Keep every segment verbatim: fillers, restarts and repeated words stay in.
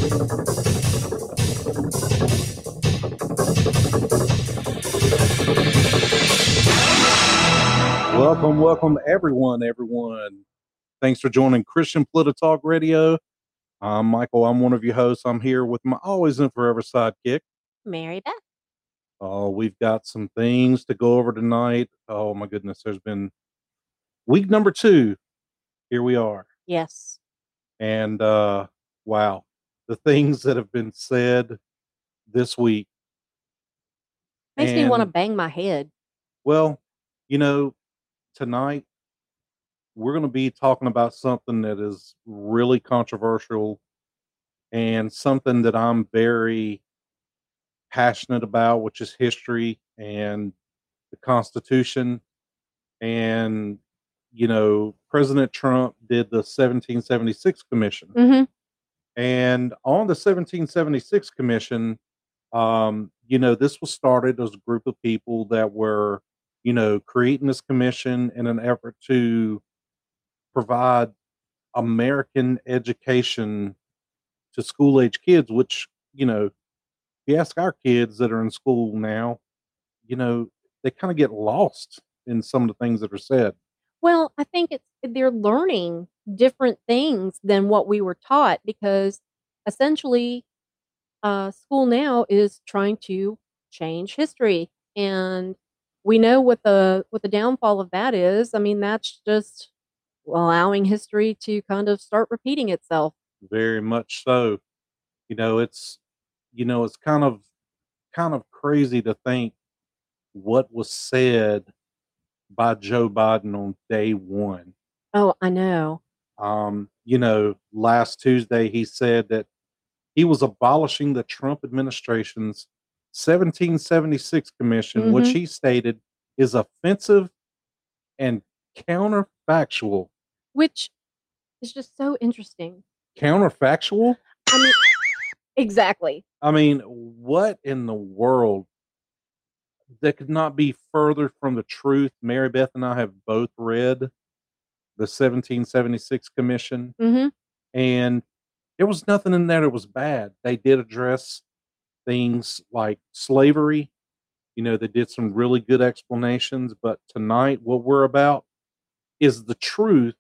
Welcome, welcome, everyone, everyone. Thanks for joining Christian Political Talk Radio. I'm Michael. I'm one of your hosts. I'm here with my always and forever sidekick. Mary Beth. Oh, we've got some things to go over tonight. Oh my goodness, there's been week number two. Here we are. Yes. And uh wow, the things that have been said this week. Makes me want to And bang my head. well, you know, tonight we're going to be talking about something that is really controversial and something that I'm very passionate about, which is history and the Constitution. And, you know, President Trump did the seventeen seventy-six Commission. Mm-hmm. And on the seventeen seventy-six Commission, um, you know, this was started as a group of people that were, you know, creating this commission in an effort to provide American education to school age kids, which, you know, if you ask our kids that are in school now, you know, they kind of get lost in some of the things that are said. Well, I think it's they're learning different things than what we were taught because essentially uh, school now is trying to change history, and we know what the what the downfall of that is. I mean, that's just allowing history to kind of start repeating itself. Very much so. You know, it's you know, it's kind of kind of crazy to think what was said by Joe Biden on day one. Oh, I know. Um, you know, last Tuesday he said that he was abolishing the Trump administration's seventeen seventy-six commission, which Mm-hmm. he stated is offensive and counterfactual. Which is just so interesting. Counterfactual? I mean, exactly. I mean, what in the world? That could not be further from the truth. Mary Beth and I have both read the seventeen seventy-six Commission, Mm-hmm. and there was nothing in there that was bad. They did address things like slavery. You know, they did some really good explanations, but tonight, what we're about is the truth.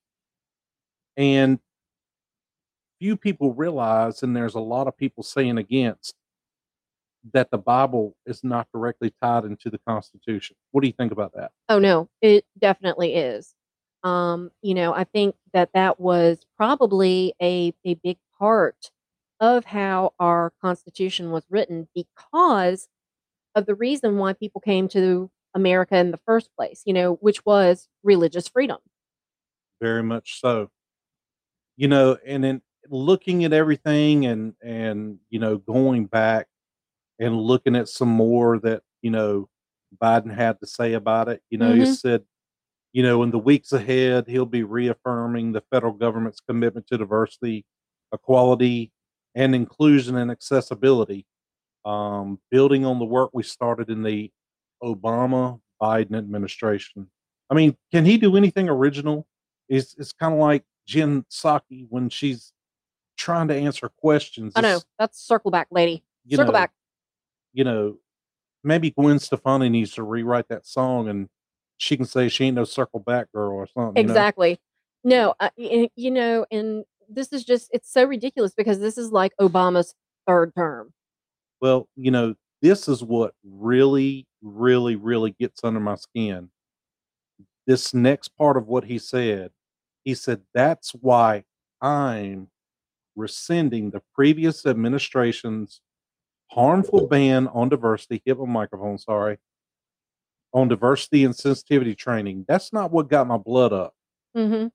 And few people realize, and there's a lot of people saying against, that the Bible is not directly tied into the Constitution. What do you think about that? Oh no, it definitely is. Um, you know, I think that that was probably a a big part of how our Constitution was written because of the reason why people came to America in the first place, you know, which was religious freedom. Very much so. You know, and then looking at everything and and you know, going back and looking at some more that, you know, Biden had to say about it. You know, he Mhm. said, you know, in the weeks ahead, he'll be reaffirming the federal government's commitment to diversity, equality, and inclusion and accessibility, um, building on the work we started in the Obama Biden administration. I mean, can he do anything original? It's, it's kind of like Jen Psaki when she's trying to answer questions. I know. It's, That's circle back, lady. you Circle know, back. you know, maybe Gwen Stefani needs to rewrite that song and she can say she ain't no circle back girl or something, you know? Exactly. No, uh, y- you know, and this is just it's so ridiculous because this is like Obama's third term. Well, you know, this is what really, really, really gets under my skin. This next part of what he said, he said, that's why I'm rescinding the previous administration's harmful ban on diversity, hit my microphone, sorry, on diversity and sensitivity training. That's not what got my blood up. Mhm.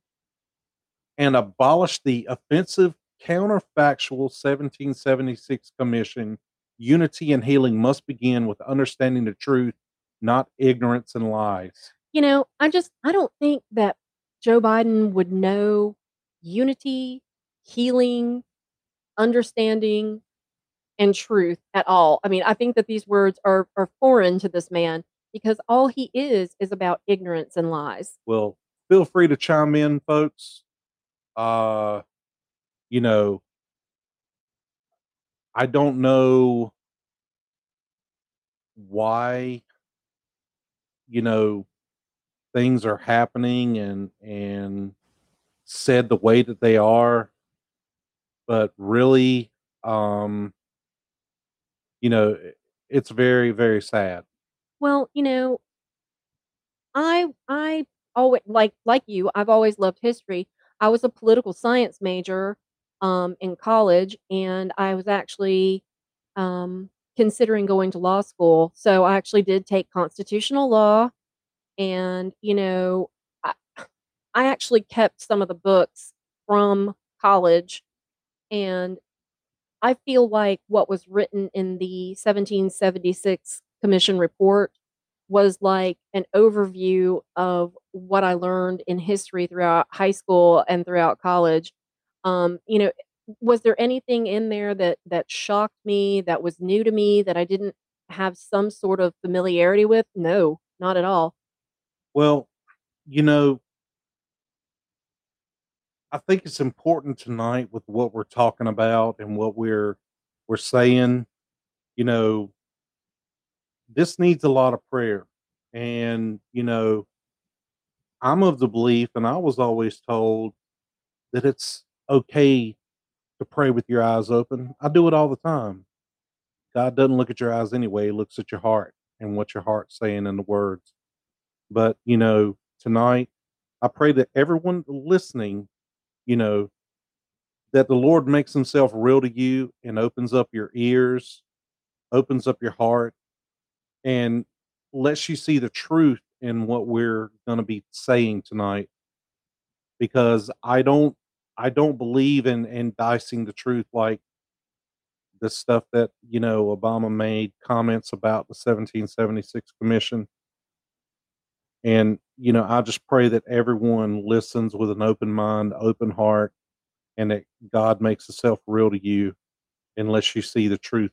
And abolish the offensive counterfactual seventeen seventy-six Commission. Unity and healing must begin with understanding the truth, not ignorance and lies. You know, I just I don't think that Joe Biden would know unity, healing, understanding, and truth at all. I mean, I think that these words are are foreign to this man because all he is is about ignorance and lies. Well, feel free to chime in, folks. Uh, you know, I don't know why, you know, things are happening and and said the way that they are, but really, um, you know, i- it's very, very sad. Well, you know, I I always like like you, I've always loved history. I was a political science major, um, in college, and I was actually, um, considering going to law school. So I actually did take constitutional law, and, you know, I I actually kept some of the books from college, and I feel like what was written in the seventeen seventy-six commission report was like an overview of what I learned in history throughout high school and throughout college. Um, you know, was there anything in there that that shocked me, that was new to me, that I didn't have some sort of familiarity with? No, not at all. Well, you know, I think it's important tonight with what we're talking about and what we're we're saying. You know, this needs a lot of prayer, and you know, I'm of the belief, and I was always told that it's okay to pray with your eyes open. I do it all the time. God doesn't look at your eyes anyway; He looks at your heart and what your heart's saying in the words. But you know, tonight, I pray that everyone listening, you know, that the Lord makes Himself real to you and opens up your ears, opens up your heart, and lets you see the truth in what we're going to be saying tonight. Because I don't, I don't believe in in dicing the truth like the stuff that you know Obama made comments about the seventeen seventy-six commission. And you know, I just pray that everyone listens with an open mind, open heart, and that God makes Himself real to you and lets you see the truth.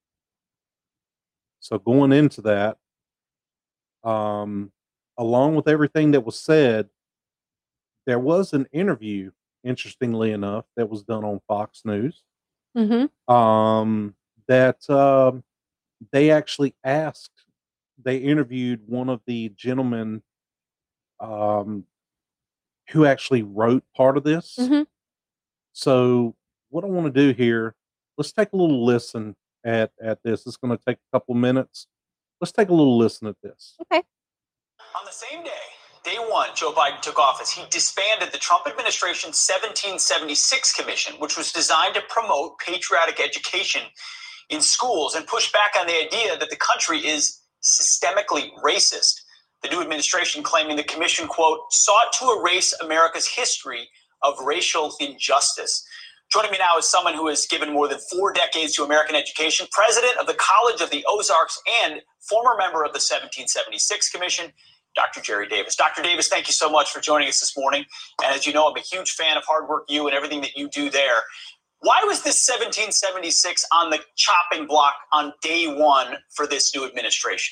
So going into that, um, along with everything that was said, there was an interview, interestingly enough, that was done on Fox News. Mhm. Um, that um, they actually asked, they interviewed one of the gentlemen um, who actually wrote part of this. Mhm. So, what I want to do here, let's take a little listen at at this. It's going to take a couple minutes. Let's take a little listen at this. Okay. On the same day, day one, Joe Biden took office, he disbanded the Trump administration's seventeen seventy-six commission, which was designed to promote patriotic education in schools and push back on the idea that the country is systemically racist. The new administration claiming the commission, quote, sought to erase America's history of racial injustice. Joining me now is someone who has given more than four decades to American education, president of the College of the Ozarks and former member of the seventeen seventy-six Commission, Doctor Jerry Davis. Doctor Davis, thank you so much for joining us this morning. And as you know, I'm a huge fan of Hard Work U and everything that you do there. Why was this seventeen seventy-six on the chopping block on day one for this new administration?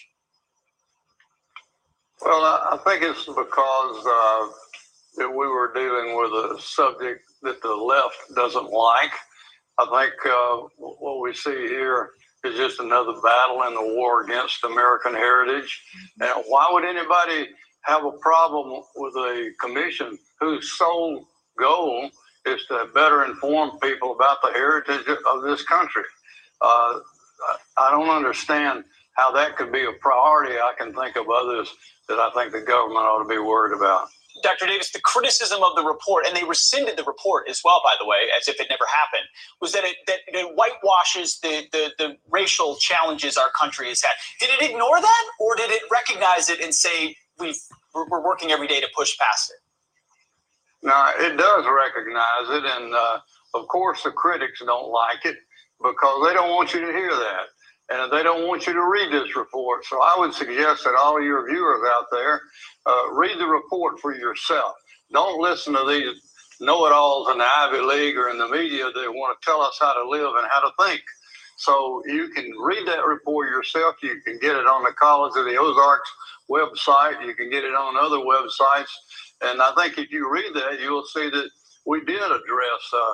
Well, I think it's because uh, that we were dealing with a subject that the left doesn't like. I think uh, what we see here is just another battle in the war against American heritage. And why would anybody have a problem with a commission whose sole goal is to better inform people about the heritage of this country? Uh, I don't understand how that could be a priority. I can think of others that I think the government ought to be worried about. Doctor Davis, the criticism of the report, and they rescinded the report as well, by the way, as if it never happened, was that it, that it whitewashes the, the, the racial challenges our country has had. Did it ignore that, or did it recognize it and say we've, we're, we're working every day to push past it? No, it does recognize it, and uh, of course the critics don't like it because they don't want you to hear that, and they don't want you to read this report. So I would suggest that all of your viewers out there uh, read the report for yourself. Don't listen to these know-it-alls in the Ivy League or in the media that want to tell us how to live and how to think. So you can read that report yourself. You can get it on the College of the Ozarks website. You can get it on other websites. And I think if you read that, you'll see that we did address uh,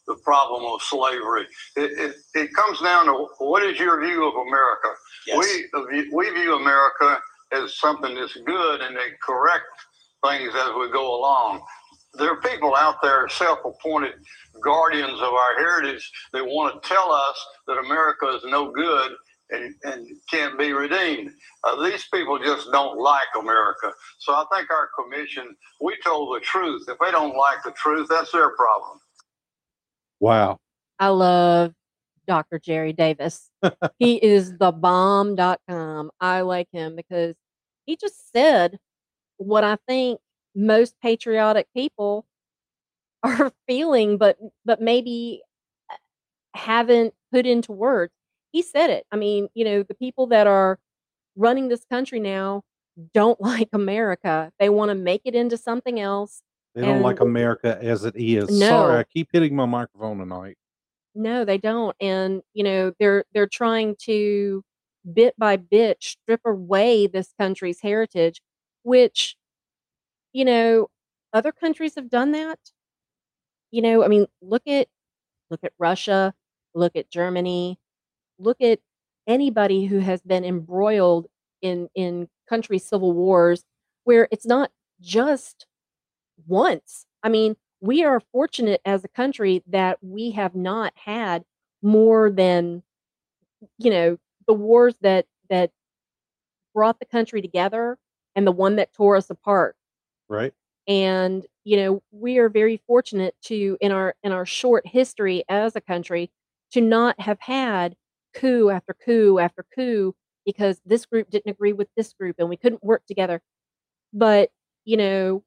the problem of slavery. It, it, it comes down to what is your view of America? Yes. We, we view America as something that's good and they correct things as we go along. There are people out there, self-appointed guardians of our heritage, that want to tell us that America is no good and, and can't be redeemed. Uh, these people just don't like America. So I think our commission, we told the truth. If they don't like the truth, that's their problem. Wow. I love Doctor Jerry Davis. He is the bomb dot com. I like him because he just said what I think most patriotic people are feeling, but but maybe haven't put into words. He said it. I mean, you know, the people that are running this country now don't like America. They want to make it into something else. They don't like And America as it is. Sorry, no, I keep hitting my microphone tonight. no, they don't. And you know, they're they're trying to bit by bit strip away this country's heritage, which, you know, other countries have done that. You know, I mean, look at look at Russia, look at Germany, look at anybody who has been embroiled in in country civil wars where it's not just once. I mean, we are fortunate as a country that we have not had more than, you know, the wars that that brought the country together and the one that tore us apart. Right? And, you know, we are very fortunate to in our in our short history as a country to not have had coup after coup after coup because this group didn't agree with this group and we couldn't work together. But, you know,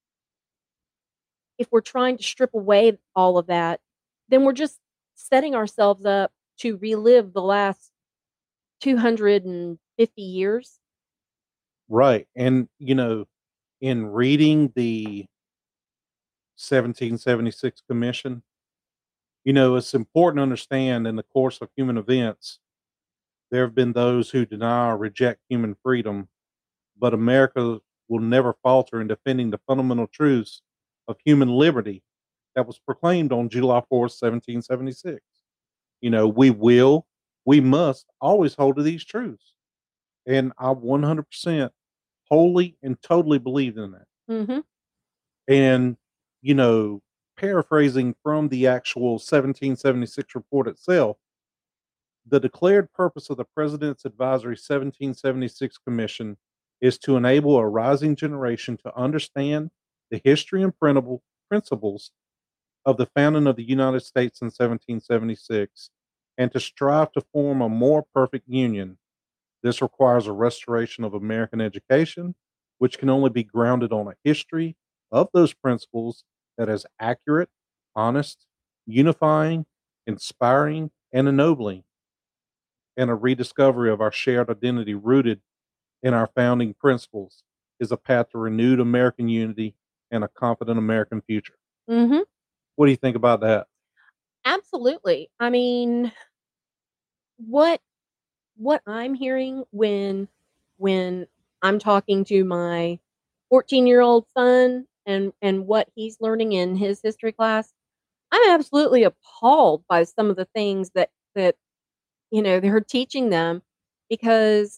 if we're trying to strip away all of that, then we're just setting ourselves up to relive the last two hundred fifty years. Right. And, you know, in reading the seventeen seventy-six Commission, you know, it's important to understand in the course of human events, there have been those who deny or reject human freedom, but America will never falter in defending the fundamental truths of human liberty that was proclaimed on July fourth, seventeen seventy-six. You know, we will, we must always hold to these truths. And I one hundred percent wholly and totally believe in that. Mm-hmm. And, you know, paraphrasing from the actual seventeen seventy-six report itself, the declared purpose of the President's Advisory seventeen seventy-six Commission is to enable a rising generation to understand the history and printable principles of the founding of the United States in seventeen seventy-six and to strive to form a more perfect union. This requires a restoration of American education, which can only be grounded on a history of those principles that is accurate, honest, unifying, inspiring, and ennobling, and a rediscovery of our shared identity rooted in our founding principles is a path to renewed American unity and a confident American future. Mm-hmm. What do you think about that? Absolutely. I mean, what what I'm hearing when when I'm talking to my fourteen-year-old son and and what he's learning in his history class, I'm absolutely appalled by some of the things that that you know they're teaching them because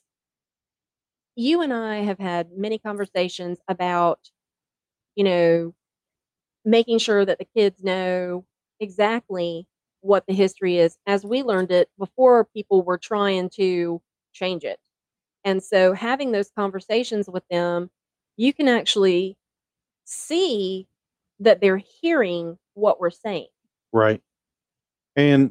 you and I have had many conversations about, you know, making sure that the kids know exactly what the history is as we learned it before people were trying to change it. And so having those conversations with them, you can actually see that they're hearing what we're saying. Right. And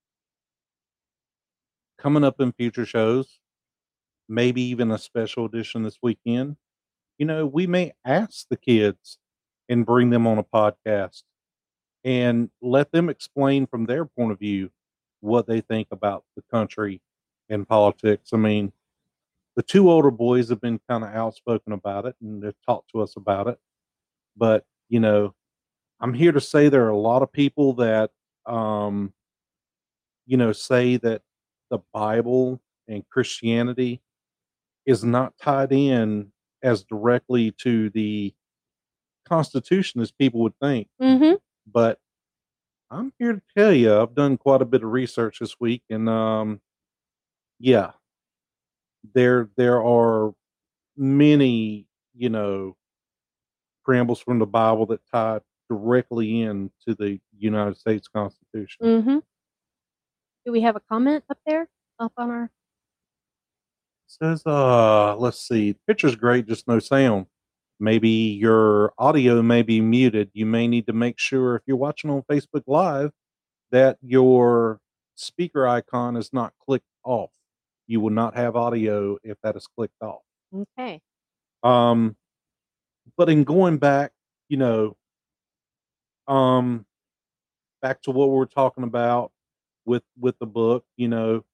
coming up in future shows, maybe even a special edition this weekend, you know, we may ask the kids and bring them on a podcast and let them explain from their point of view what they think about the country and politics. I mean, the two older boys have been kind of outspoken about it and they've talked to us about it. But, you know, I'm here to say there are a lot of people that, um, you know, say that the Bible and Christianity is not tied in as directly to the Constitution as people would think. Mm-hmm. But I'm here to tell you, I've done quite a bit of research this week, and um, yeah, there there are many, you know, preambles from the Bible that tie directly into the United States Constitution. Mhm. Do we have a comment up there? Up on our Says, uh, let's see, picture's great, just no sound. Maybe your audio may be muted. You may need to make sure if you're watching on Facebook Live that your speaker icon is not clicked off. You will not have audio if that is clicked off. Okay. Um, but in going back, you know, um, back to what we were talking about with with the book, you know,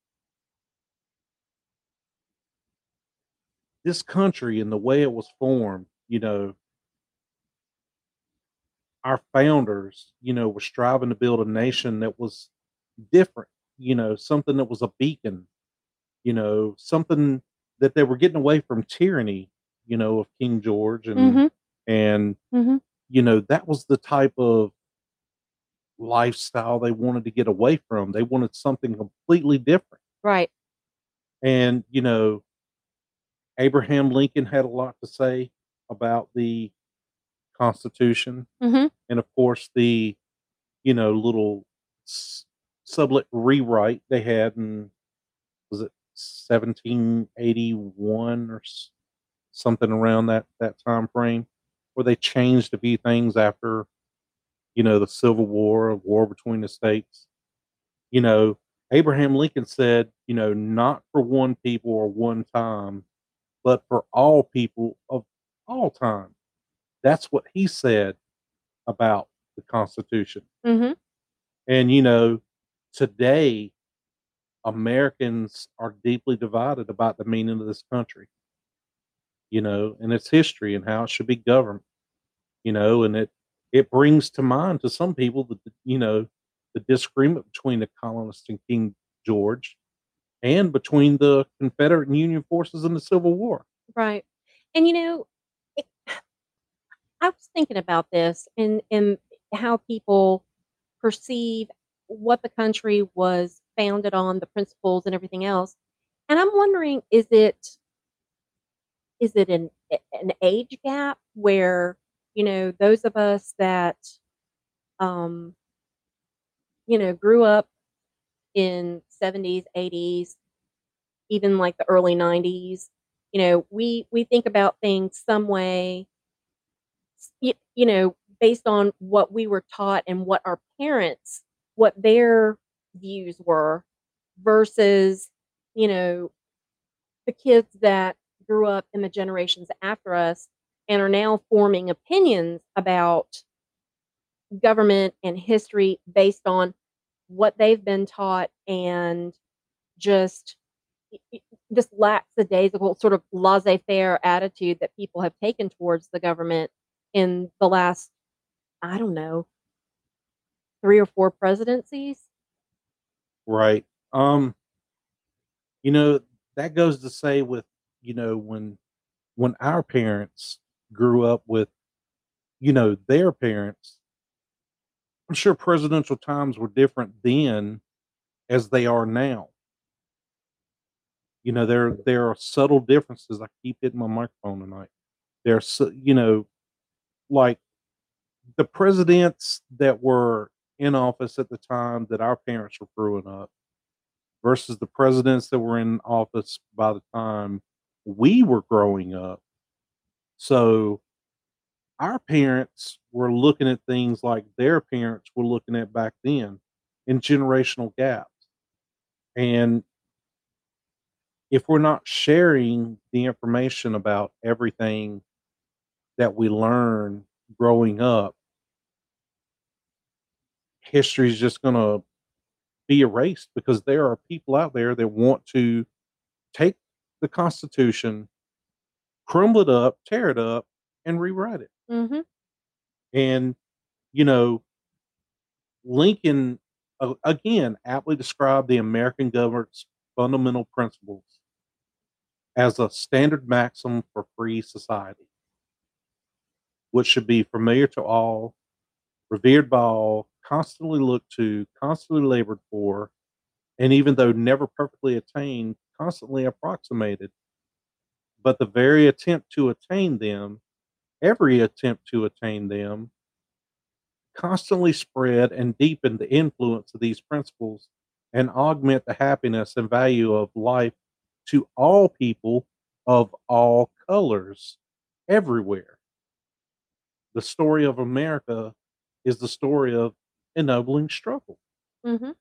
this country and the way it was formed, you know, our founders, you know, were striving to build a nation that was different, you know, something that was a beacon, you know, something that they were getting away from tyranny, you know, of King George and Mhm. and Mhm. you know, that was the type of lifestyle they wanted to get away from. They wanted something completely different. Right. And, you know, Abraham Lincoln had a lot to say about the Constitution Mhm. and of course the, you know, little s- sublet rewrite they had in was it seventeen eighty-one or s- something around that that time frame where they changed a few things after, you know, the Civil War, a war between the states. You know, Abraham Lincoln said, you know, not for one people or one time, but for all people of all time. That's what he said about the Constitution. Mhm. And, you know, today, Americans are deeply divided about the meaning of this country, you know, and its history and how it should be governed, you know, and it, it brings to mind to some people that, you know, the disagreement between the colonists and King George and between the Confederate and Union forces in the Civil War. Right. And you know, it, I was thinking about this and and how people perceive what the country was founded on, the principles and everything else. And I'm wondering, is it is it an an age gap where, you know, those of us that um, you know, grew up in seventies, eighties, even like the early nineties, you know, we we think about things some way, you, you know, based on what we were taught and what our parents, what their views were versus, you know, the kids that grew up in the generations after us and are now forming opinions about government and history based on what they've been taught and just y- y- this lackadaisical sort of laissez-faire attitude that people have taken towards the government in the last, I don't know, three or four presidencies. Right. Um, you know, that goes to say with, you know, when when our parents grew up with, you know, their parents, I'm sure presidential times were different then as they are now. You know, there there are subtle differences. I keep hitting my microphone tonight. There's, su- you know, like the presidents that were in office at the time that our parents were growing up versus the presidents that were in office by the time we were growing up. So our parents were looking at things like their parents were looking at back then in generational gaps. And if we're not sharing the information about everything that we learn growing up, history is just going to be erased because there are people out there that want to take the Constitution, crumble it up, tear it up, and rewrite it. Mhm. And, you know, Lincoln, uh, again, aptly described the American government's fundamental principles as a standard maxim for free society, which should be familiar to all, revered by all, constantly looked to, constantly labored for, and even though never perfectly attained, constantly approximated. But the very attempt to attain them, every attempt to attain them, constantly spread and deepen the influence of these principles and augment the happiness and value of life to all people of all colors everywhere. The story of America is the story of ennobling struggle. Mhm.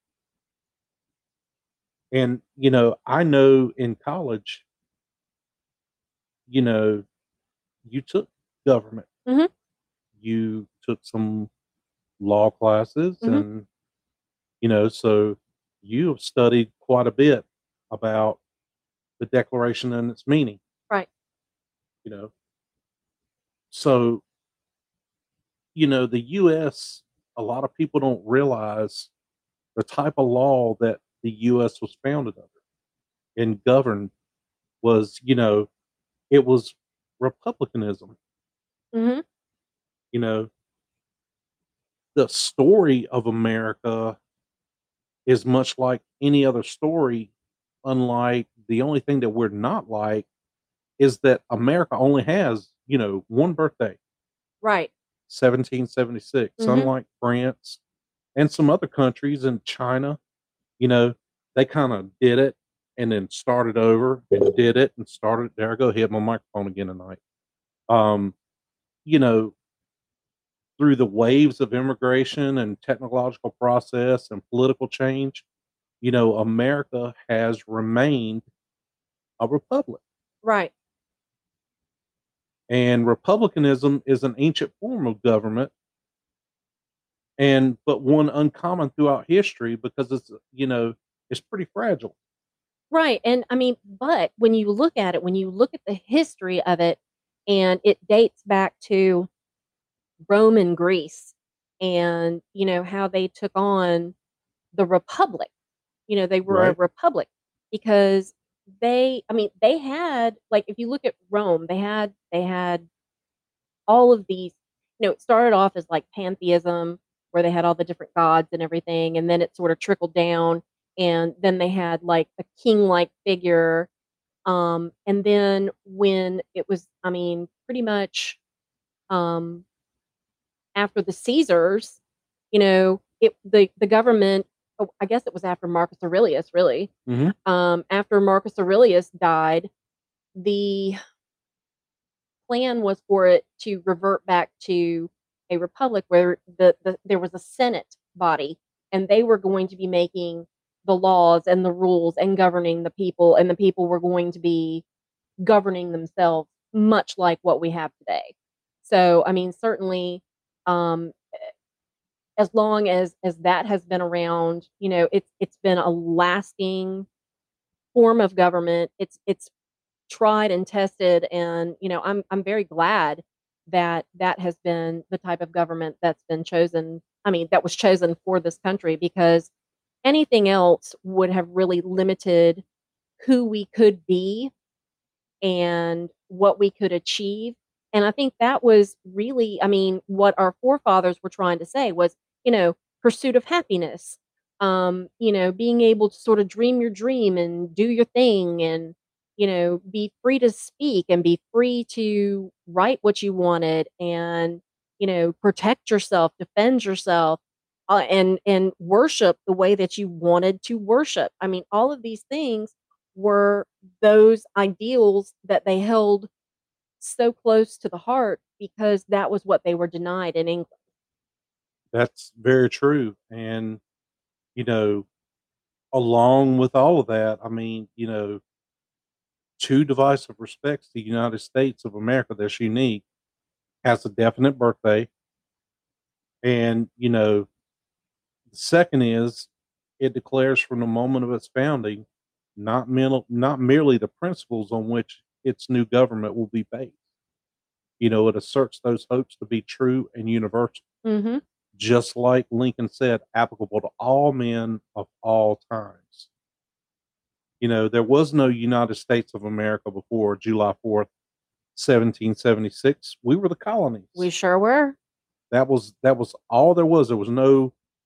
And, you know, I know in college, you know, you took government, Mhm. you took some law classes, Mhm. and, you know, so you have studied quite a bit about the Declaration and its meaning, Right. you know. So, you know, the U S, a lot of people don't realize the type of law that the U S was founded under and governed was, you know, it was republicanism. Mhm. You know, the story of America is much like any other story, unlike the only thing that we're not like is that America only has, you know, one birthday, Right. seventeen seventy-six, Mhm. unlike France and some other countries in China, you know, they kind of did it and then started over and did it and started. There I go, hit my microphone again tonight. Um, you know, through the waves of immigration and technological process and political change, you know, America has remained a republic. Right. And republicanism is an ancient form of government, and but one uncommon throughout history because it's, you know, it's pretty fragile. Right, and I mean, but when you look at it, when you look at the history of it, and it dates back to Rome and Greece, and, you know, how they took on the republic. You know, they were a Right. republic because they I mean, they had like, if you look at Rome, they had they had all of these you know, it started off as, like, pantheism, where they had all the different gods and everything, and then it sort of trickled down, and then they had, like, a king-like figure, um, and then when it was I mean, pretty much, um, after the Caesars, you know, it the the government oh, I guess it was after Marcus Aurelius, really. Mhm. Um, after Marcus Aurelius died, the plan was for it to revert back to a republic where the, the there was a Senate body, and they were going to be making the laws and the rules and governing the people, and the people were going to be governing themselves much like what we have today. So, I mean, certainly, um, as long as as that has been around, you know, it's it's been a lasting form of government. It's it's tried and tested, and, you know, I'm I'm very glad that that has been the type of government that's been chosen I mean, that was chosen for this country, because anything else would have really limited who we could be and what we could achieve, and I think that was really I mean, what our forefathers were trying to say was, you know, pursuit of happiness, um, you know, being able to sort of dream your dream and do your thing and, you know, be free to speak and be free to write what you wanted and, you know, protect yourself, defend yourself, uh, and and worship the way that you wanted to worship. I mean, all of these things were those ideals that they held so close to the heart because that was what they were denied in England. That's very true. And, you know, along with all of that, I mean, you know, two divisive respects, the United States of America that's unique has a definite birthday. And, you know, the second is it declares from the moment of its founding not mental, not merely the principles on which its new government will be based. You know, it asserts those hopes to be true and universal, Mhm. just like Lincoln said, applicable to all men of all times. You know, there was no United States of America before July fourth, seventeen seventy-six. We were the We colonies. sure were. That was that was all there was. There was no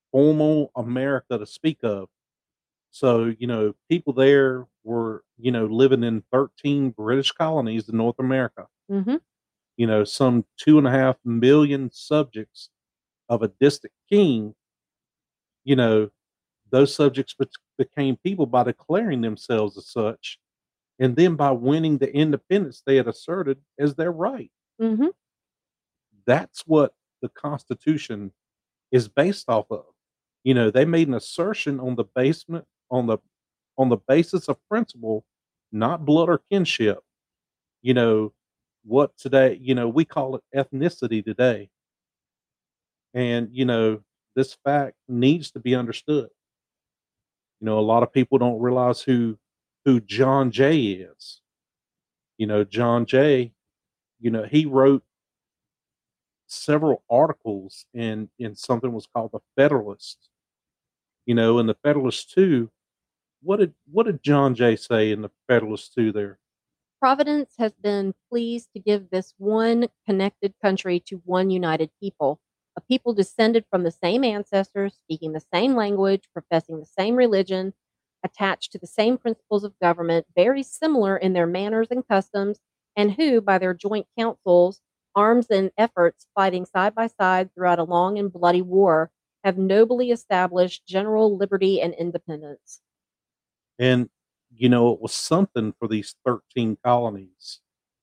formal America to speak of. So, you know, people there were, you know, living in thirteen British colonies in North America. Mhm. You know, some two and a half million subjects of a distant king. You know, those subjects bec- became people by declaring themselves as such, and then by winning the independence they had asserted as their right. Mhm. That's what the Constitution is based off of. You know, they made an assertion on the basement on the on the basis of principle, not blood or kinship. You know, what today, you know, we call it ethnicity today. And, you know, this fact needs to be understood. You know, a lot of people don't realize who who John Jay is. You know, John Jay, you know, he wrote several articles in in something was called the Federalist. You know, in the Federalist two, what did what did John Jay say in the Federalist two there? Providence has been pleased to give this one connected country to one united people, a people descended from the same ancestors, speaking the same language, professing the same religion, attached to the same principles of government, very similar in their manners and customs, and who, by their joint councils, arms, and efforts, fighting side by side throughout a long and bloody war, have nobly established general liberty and independence. And you know, it was something for these thirteen colonies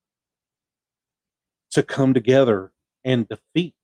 to come together and defeat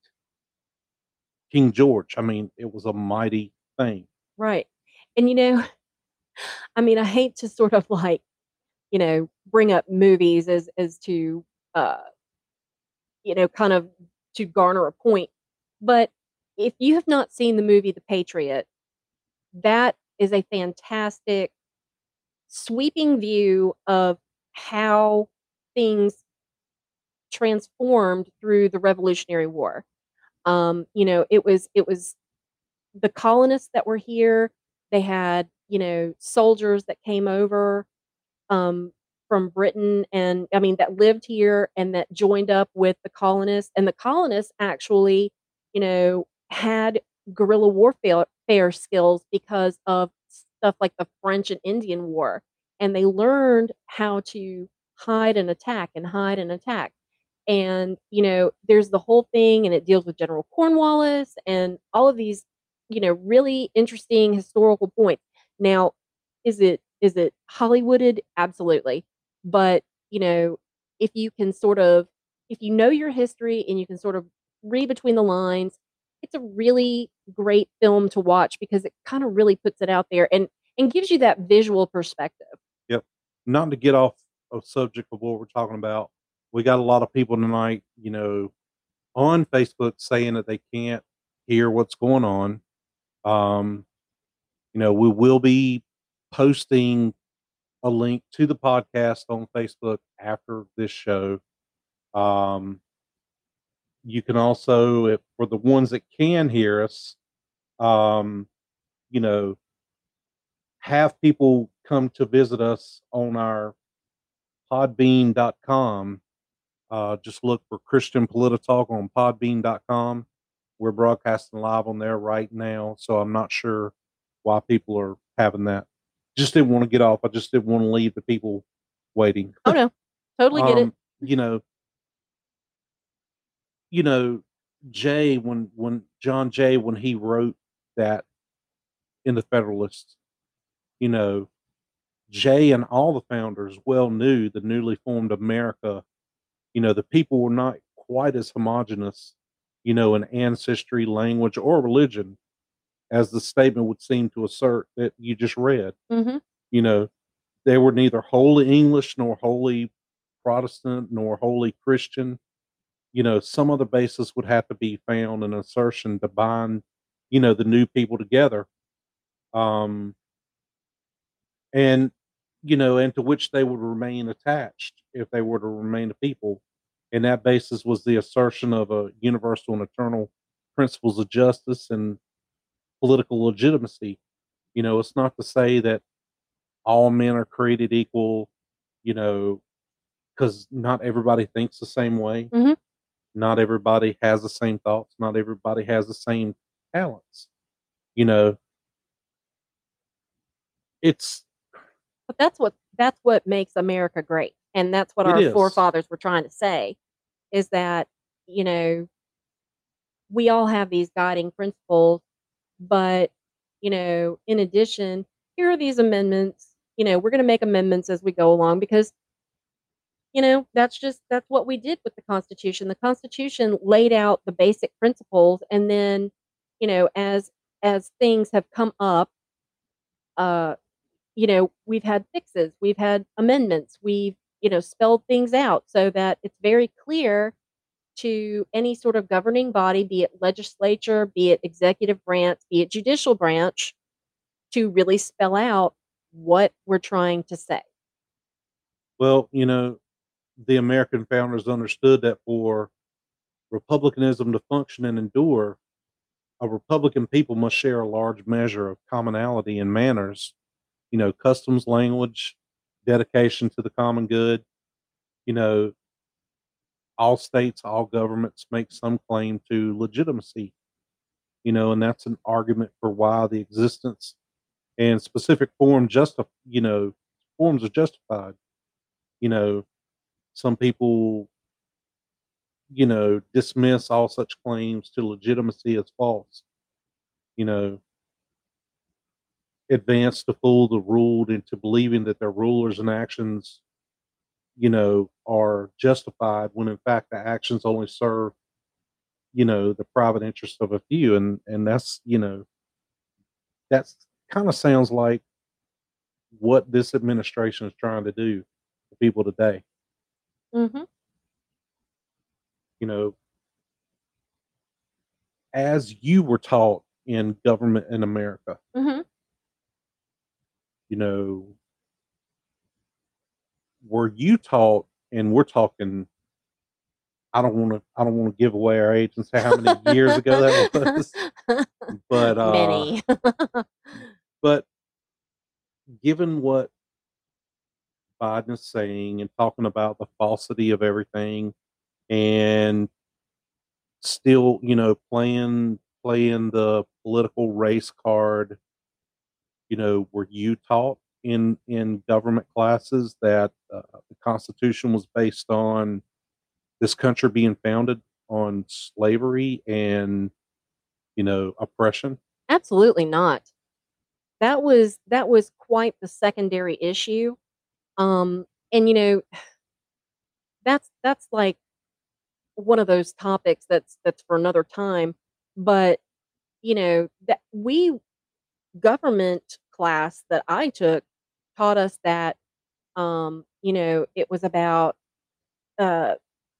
King George. I mean, it was a mighty thing. Right. And you know, I mean, I hate to sort of like, you know, bring up movies as as to uh, you know, kind of to garner a point. But if you have not seen the movie The Patriot, that is a fantastic sweeping view of how things transformed through the Revolutionary War. Um, you know, it was it was the colonists that were here. They had, you know, soldiers that came over um, from Britain and I mean that lived here and that joined up with the colonists. And the colonists actually, you know, had guerrilla warfare fare skills because of stuff like the French and Indian War. And they learned how to hide and attack and hide and attack. And, you know, there's the whole thing and it deals with General Cornwallis and all of these, you know, really interesting historical points. Now, is it is it Hollywooded? Absolutely. But, you know, if you can sort of if you know your history and you can sort of read between the lines, it's a really great film to watch because it kind of really puts it out there and and gives you that visual perspective. Yep. Not to get off of subject of what we're talking about. We got a lot of people tonight, you know, on Facebook saying that they can't hear what's going on. Um, you know, we will be posting a link to the podcast on Facebook after this show. Um, you can also, if for the ones that can hear us, um, you know, have people come to visit us on our podbean dot com. Uh, just look for Christian Polititalk on podbean dot com. We're broadcasting live on there right now, so I'm not sure why people are having that. Just didn't want to get off. I just didn't want to leave the people waiting. Oh no. Totally get it. Um, you know, you know, Jay when when John Jay when he wrote that in the Federalist, you know, Jay and all the founders well knew the newly formed America. You know, the people were not quite as homogenous, you know, in ancestry, language, or religion as the statement would seem to assert that you just read. Mhm. You know, they were neither wholly English nor wholly Protestant nor wholly Christian. You know, some other basis would have to be found in assertion to bind, you know, the new people together. Um, and, you know, and to which they would remain attached if they were to remain a people. And that basis was the assertion of a universal and eternal principles of justice and political legitimacy. You know, it's not to say that all men are created equal, you know, because not everybody thinks the same way. Mhm. Not everybody has the same thoughts. Not everybody has the same talents. You know, it's But that's what that's what makes America great, and that's what it our is. forefathers were trying to say, is that, you know, we all have these guiding principles, but, you know, in addition, here are these amendments, you know, we're gonna make amendments as we go along because, you know, that's just that's what we did with the Constitution. The Constitution laid out the basic principles, and then, you know, as as things have come up, uh, you know, we've had fixes, we've had amendments, we've, you know, spelled things out so that it's very clear to any sort of governing body, be it legislature, be it executive branch, be it judicial branch, to really spell out what we're trying to say. Well, you know, the American founders understood that for republicanism to function and endure, a Republican people must share a large measure of commonality in manners, you know, customs, language, dedication to the common good. You know, all states, all governments make some claim to legitimacy, you know, and that's an argument for why the existence and specific form justif you know, forms are justified. You know, some people, you know, dismiss all such claims to legitimacy as false. You know, advance to fool the ruled into believing that their rulers and actions, you know, are justified when in fact the actions only serve, you know, the private interest of a few. And and that's, you know, that's kind of sounds like what this administration is trying to do to people today. Mhm. You know, as you were taught in government in America, Mhm. you know, were you taught, and we're talking, I don't want to, I don't want to give away our age and say how many years ago that was, but, uh, Many. but given what Biden is saying and talking about the falsity of everything and still, you know, playing, playing the political race card, you know, were you taught in, in government classes that uh, the Constitution was based on this country being founded on slavery and, you know, oppression? Absolutely not. That was that was quite the secondary issue. Um, and, you know, that's that's like one of those topics that's that's for another time, but, you know, that we government class that I took taught us that, um, you know, it was about, uh,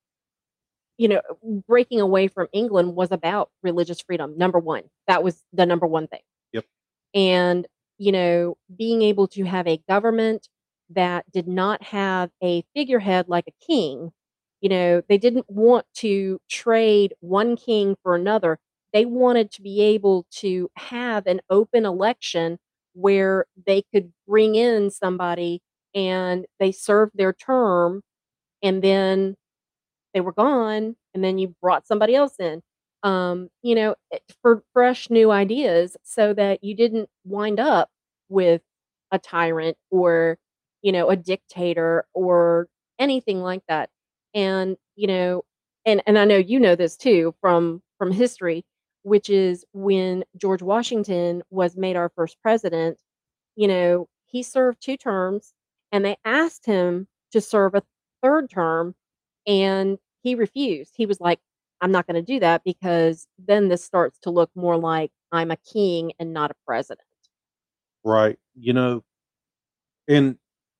you know, breaking away from England was about religious freedom, number one. That was the number one thing. Yep. And, you know, being able to have a government that did not have a figurehead like a king, you know, they didn't want to trade one king for another. They wanted to be able to have an open election where they could bring in somebody and they served their term and then they were gone and then you brought somebody else in. Um, you know, eh, for fresh new ideas so that you didn't wind up with a tyrant or, you know, a dictator or anything like that. And, you know, and and I know you know this too from from history, which is when George Washington was made our first president, you know, he served two terms and they asked him to serve a third term and he refused. He was like, "I'm not gonna do that because then this starts to look more like I'm a king and not a president." Right. You know, and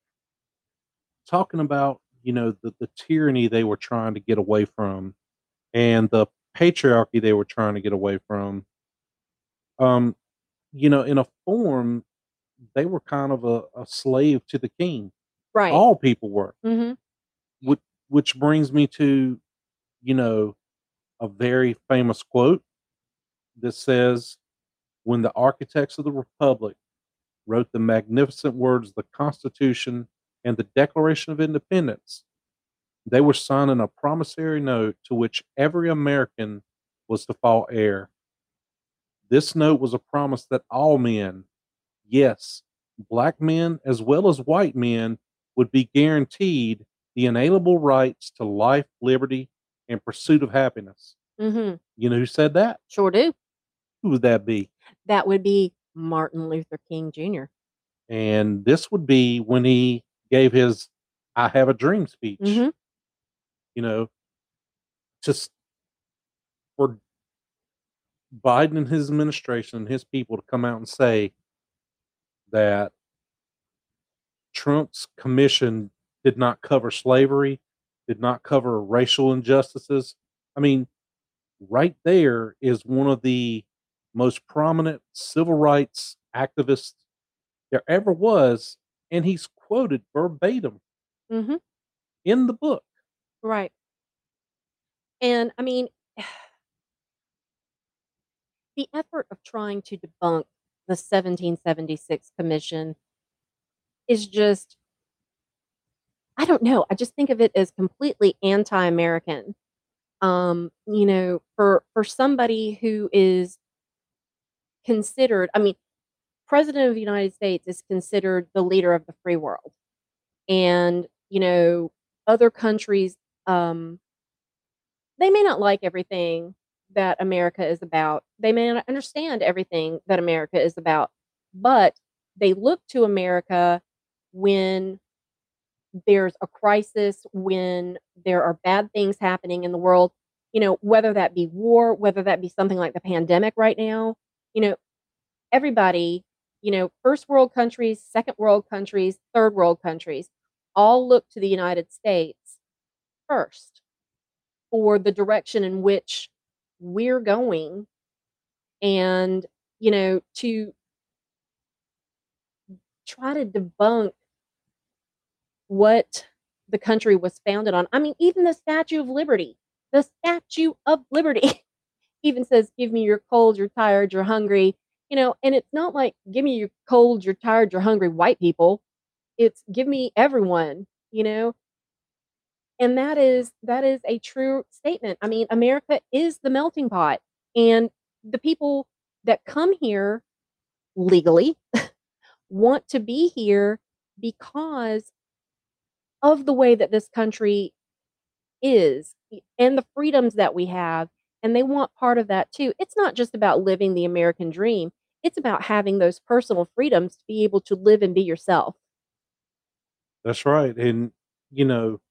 talking about, you know, the, the tyranny they were trying to get away from and the patriarchy they were trying to get away from, um, you know, in a form, they were kind of a, a slave to the king. Right. All people were, Mhm. which, which brings me to, you know, a very famous quote that says, when the architects of the Republic wrote the magnificent words, the Constitution and the Declaration of Independence, they were signing a promissory note to which every American was to fall heir. This note was a promise that all men, yes, black men as well as white men, would be guaranteed the inalienable rights to life, liberty, and pursuit of happiness. Mm-hmm. You know who said that? Sure do. Who would that be? That would be Martin Luther King Junior And this would be when he gave his I Have a Dream speech, Mm-hmm. you know, just for Biden and his administration and his people to come out and say that Trump's commission did not cover slavery, did not cover racial injustices. I mean, right there is one of the most prominent civil rights activists there ever was, and he's quoted verbatim Mm-hmm. in the book. Right. And I mean, the effort of trying to debunk the seventeen seventy-six commission is just, I don't know. I just think of it as completely anti-American. Um, you know, for for somebody who is considered, I mean, President of the United States is considered the leader of the free world. And, you know, other countries, um, they may not like everything that America is about. They may not understand everything that America is about, but they look to America when there's a crisis, when there are bad things happening in the world, you know, whether that be war, whether that be something like the pandemic right now, you know, everybody, you know, first world countries, second world countries, third world countries, all look to the United States first for the direction in which we're going, and, you know, to try to debunk what the country was founded on. I mean, even the Statue of Liberty, the Statue of Liberty even says, "Give me your cold, you're tired, you're hungry." You know, and it's not like, "Give me your cold, you're tired, you're hungry," white people. It's, "Give me everyone," you know? And that is that is a true statement. I mean, America is the melting pot, and the people that come here legally want to be here because of the way that this country is and the freedoms that we have, and they want part of that too. It's not just about living the American dream. It's about having those personal freedoms to be able to live and be yourself. That's right. And, you know,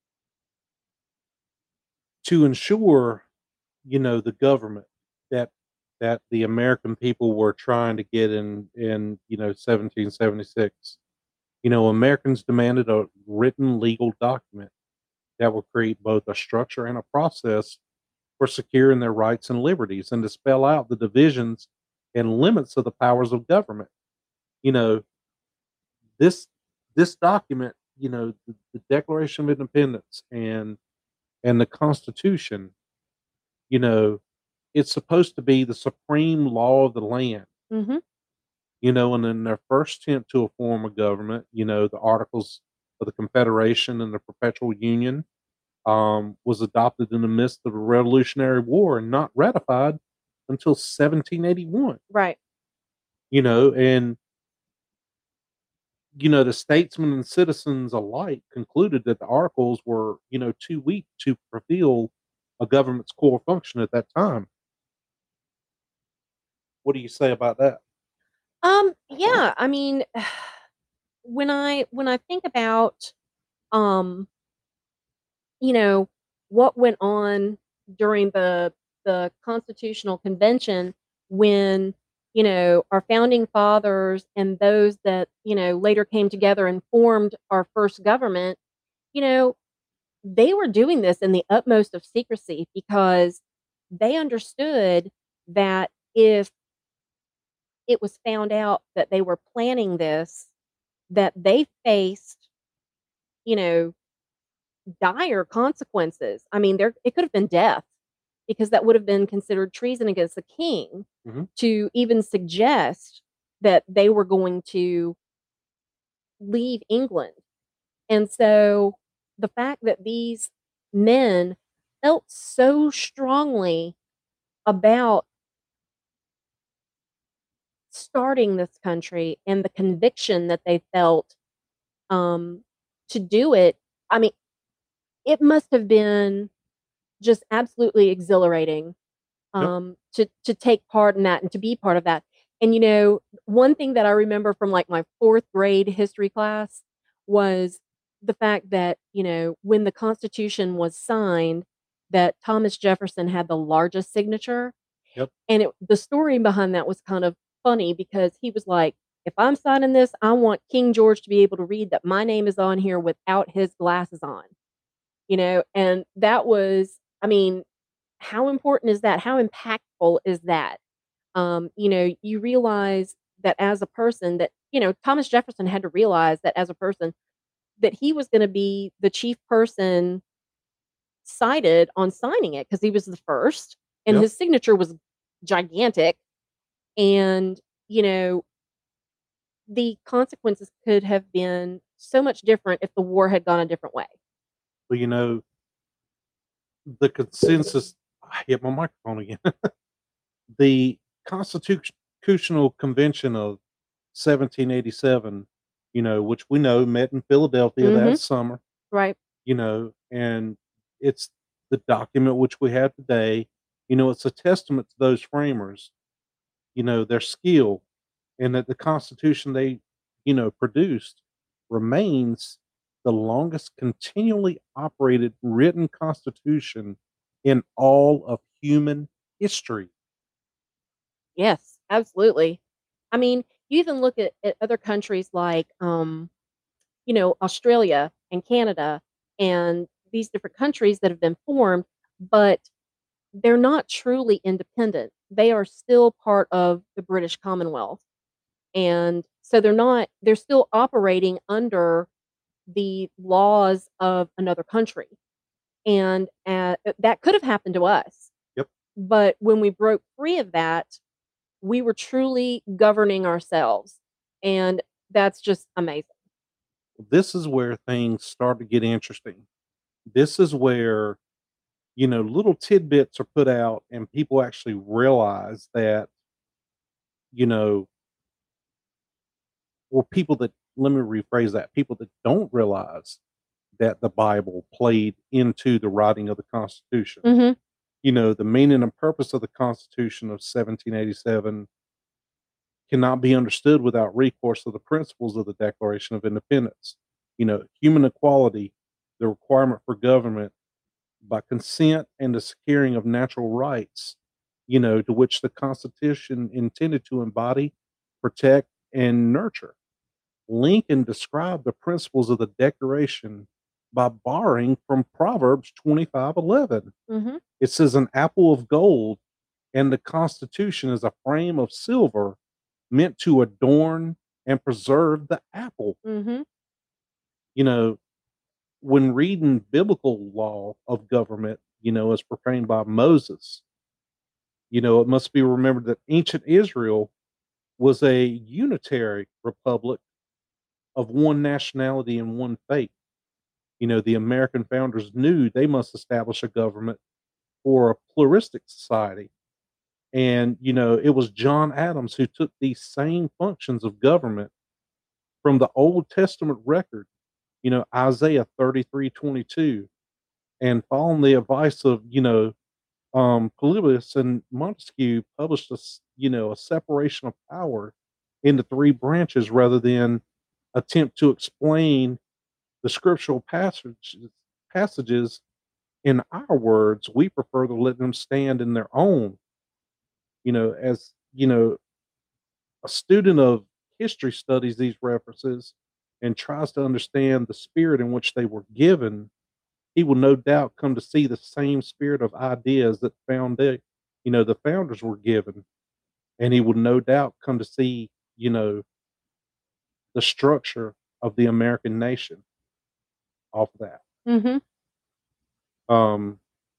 to ensure, you know, the government that that the American people were trying to get in in, you know, seventeen seventy-six, you know, Americans demanded a written legal document that will create both a structure and a process for securing their rights and liberties and to spell out the divisions and limits of the powers of government. You know, this this document, you know, the, the Declaration of Independence and and the Constitution, you know, it's supposed to be the supreme law of the land. Mhm. You know, and in their first attempt to form a government, you know, the Articles of the Confederation and the Perpetual Union um, was adopted in the midst of a Revolutionary War and not ratified until seventeen eighty-one. Right. You know, and you know the statesmen and citizens alike concluded that the articles were, you know, too weak to fulfill a government's core function at that time. What do you say about that? Um, yeah, I mean, when I when I think about, um, you know, what went on during the the Constitutional Convention when, you know, our founding fathers and those that, you know, later came together and formed our first government, you know, they were doing this in the utmost of secrecy because they understood that if it was found out that they were planning this, that they faced, you know, dire consequences. I mean, there it could have been death because that would have been considered treason against the king Mhm. to even suggest that they were going to leave England. And so the fact that these men felt so strongly about starting this country and the conviction that they felt um, to do it, I mean, it must have been just absolutely exhilarating Yep. um, to to take part in that and to be part of that. And you know, one thing that I remember from like my fourth grade history class was the fact that you know when the Constitution was signed, that Thomas Jefferson had the largest signature, Yep. and it, the story behind that was kind of funny because he was like, "If I'm signing this, I want King George to be able to read that my name is on here without his glasses on." You know, and that was, I mean, how important is that? How impactful is that? Um, you know, you realize that as a person that, you know, Thomas Jefferson had to realize that as a person that he was going to be the chief person cited on signing it because he was the first and Yep. his signature was gigantic. And, you know, the consequences could have been so much different if the war had gone a different way. Well, you know, the consensus. I hit my microphone again. The Constitutional Convention of seventeen eighty-seven, you know, which we know met in Philadelphia Hmm. that summer, Right. you know, and it's the document which we have today. You know, it's a testament to those framers, you know, their skill, and that the Constitution they, you know, produced remains the longest continually operated written constitution in all of human history. Yes, absolutely. I mean, you even look at, at other countries like, um, you know, Australia and Canada and these different countries that have been formed, but they're not truly independent. They are still part of the British Commonwealth. And so they're not, they're still operating under the laws of another country. And uh, that could have happened to us. Yep. But when we broke free of that, we were truly governing ourselves, and that's just amazing. This is where things start to get interesting. This is where, you know, little tidbits are put out and people actually realize that, you know, or people that, let me rephrase that, people that don't realize that the Bible played into the writing of the Constitution. Mhm. You know, the meaning and purpose of the Constitution of seventeen eighty-seven cannot be understood without recourse to the principles of the Declaration of Independence. You know, human equality, the requirement for government by consent and the securing of natural rights, you know, to which the Constitution intended to embody, protect, and nurture. Lincoln described the principles of the Declaration by borrowing from Proverbs twenty-five eleven. Mhm. It says, "An apple of gold, and the Constitution is a frame of silver meant to adorn and preserve the apple." Mhm. You know, when reading biblical law of government, you know, as proclaimed by Moses, you know, it must be remembered that ancient Israel was a unitary republic of one nationality and one faith. You know, the American founders knew they must establish a government for a pluralistic society. And, you know, it was John Adams who took these same functions of government from the Old Testament record, you know, Isaiah thirty-three twenty-two, and following the advice of, you know, um, Polybius and Montesquieu published a, s- you know, a separation of power into three branches rather than attempt to explain the scriptural passages passages in our words. We prefer to let them stand in their own. You know, as you know, a student of history studies these references and tries to understand the spirit in which they were given, he will no doubt come to see the same spirit of ideas that found it, you know, the founders were given, and he will no doubt come to see, you know, the structure of the American nation off of that. Mhm. Um,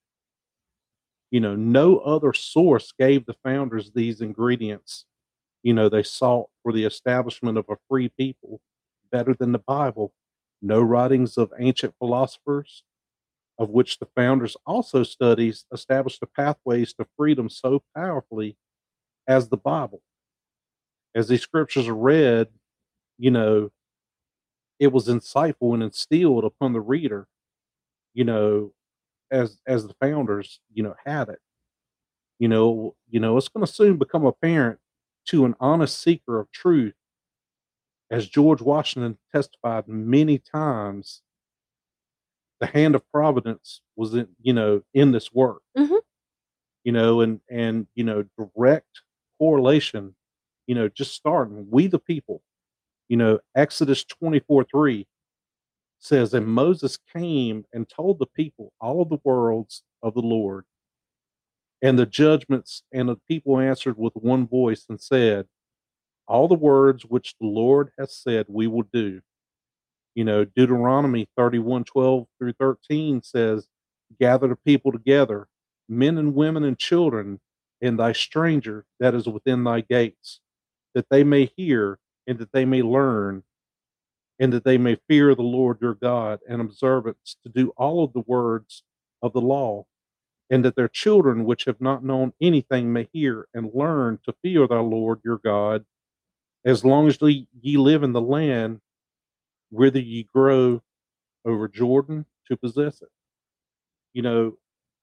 you know, no other source gave the founders these ingredients, you know, they sought for the establishment of a free people better than the Bible. No writings of ancient philosophers, of which the founders also studies, established the pathways to freedom so powerfully as the Bible. as these scriptures are read, you know, it was insightful and instilled upon the reader, you know, as as the founders, you know, had it. You know, you know, it's going to soon become apparent to an honest seeker of truth, as George Washington testified many times, the hand of providence was in, you know, in this work, Mhm. you know, and and you know, direct correlation, you know, just starting, we the people, you know, Exodus twenty-four three says, and Moses came and told the people all the words of the Lord and the judgments, and the people answered with one voice and said, all the words which the Lord has said we will do. You know, Deuteronomy thirty-one twelve through thirteen says, gather the people together, men and women and children, and thy stranger that is within thy gates, that they may hear and that they may learn, and that they may fear the Lord your God and observe it to do all of the words of the law, and that their children which have not known anything may hear and learn to fear the Lord your God, as long as ye ye live in the land whither ye grow over Jordan to possess it. You know,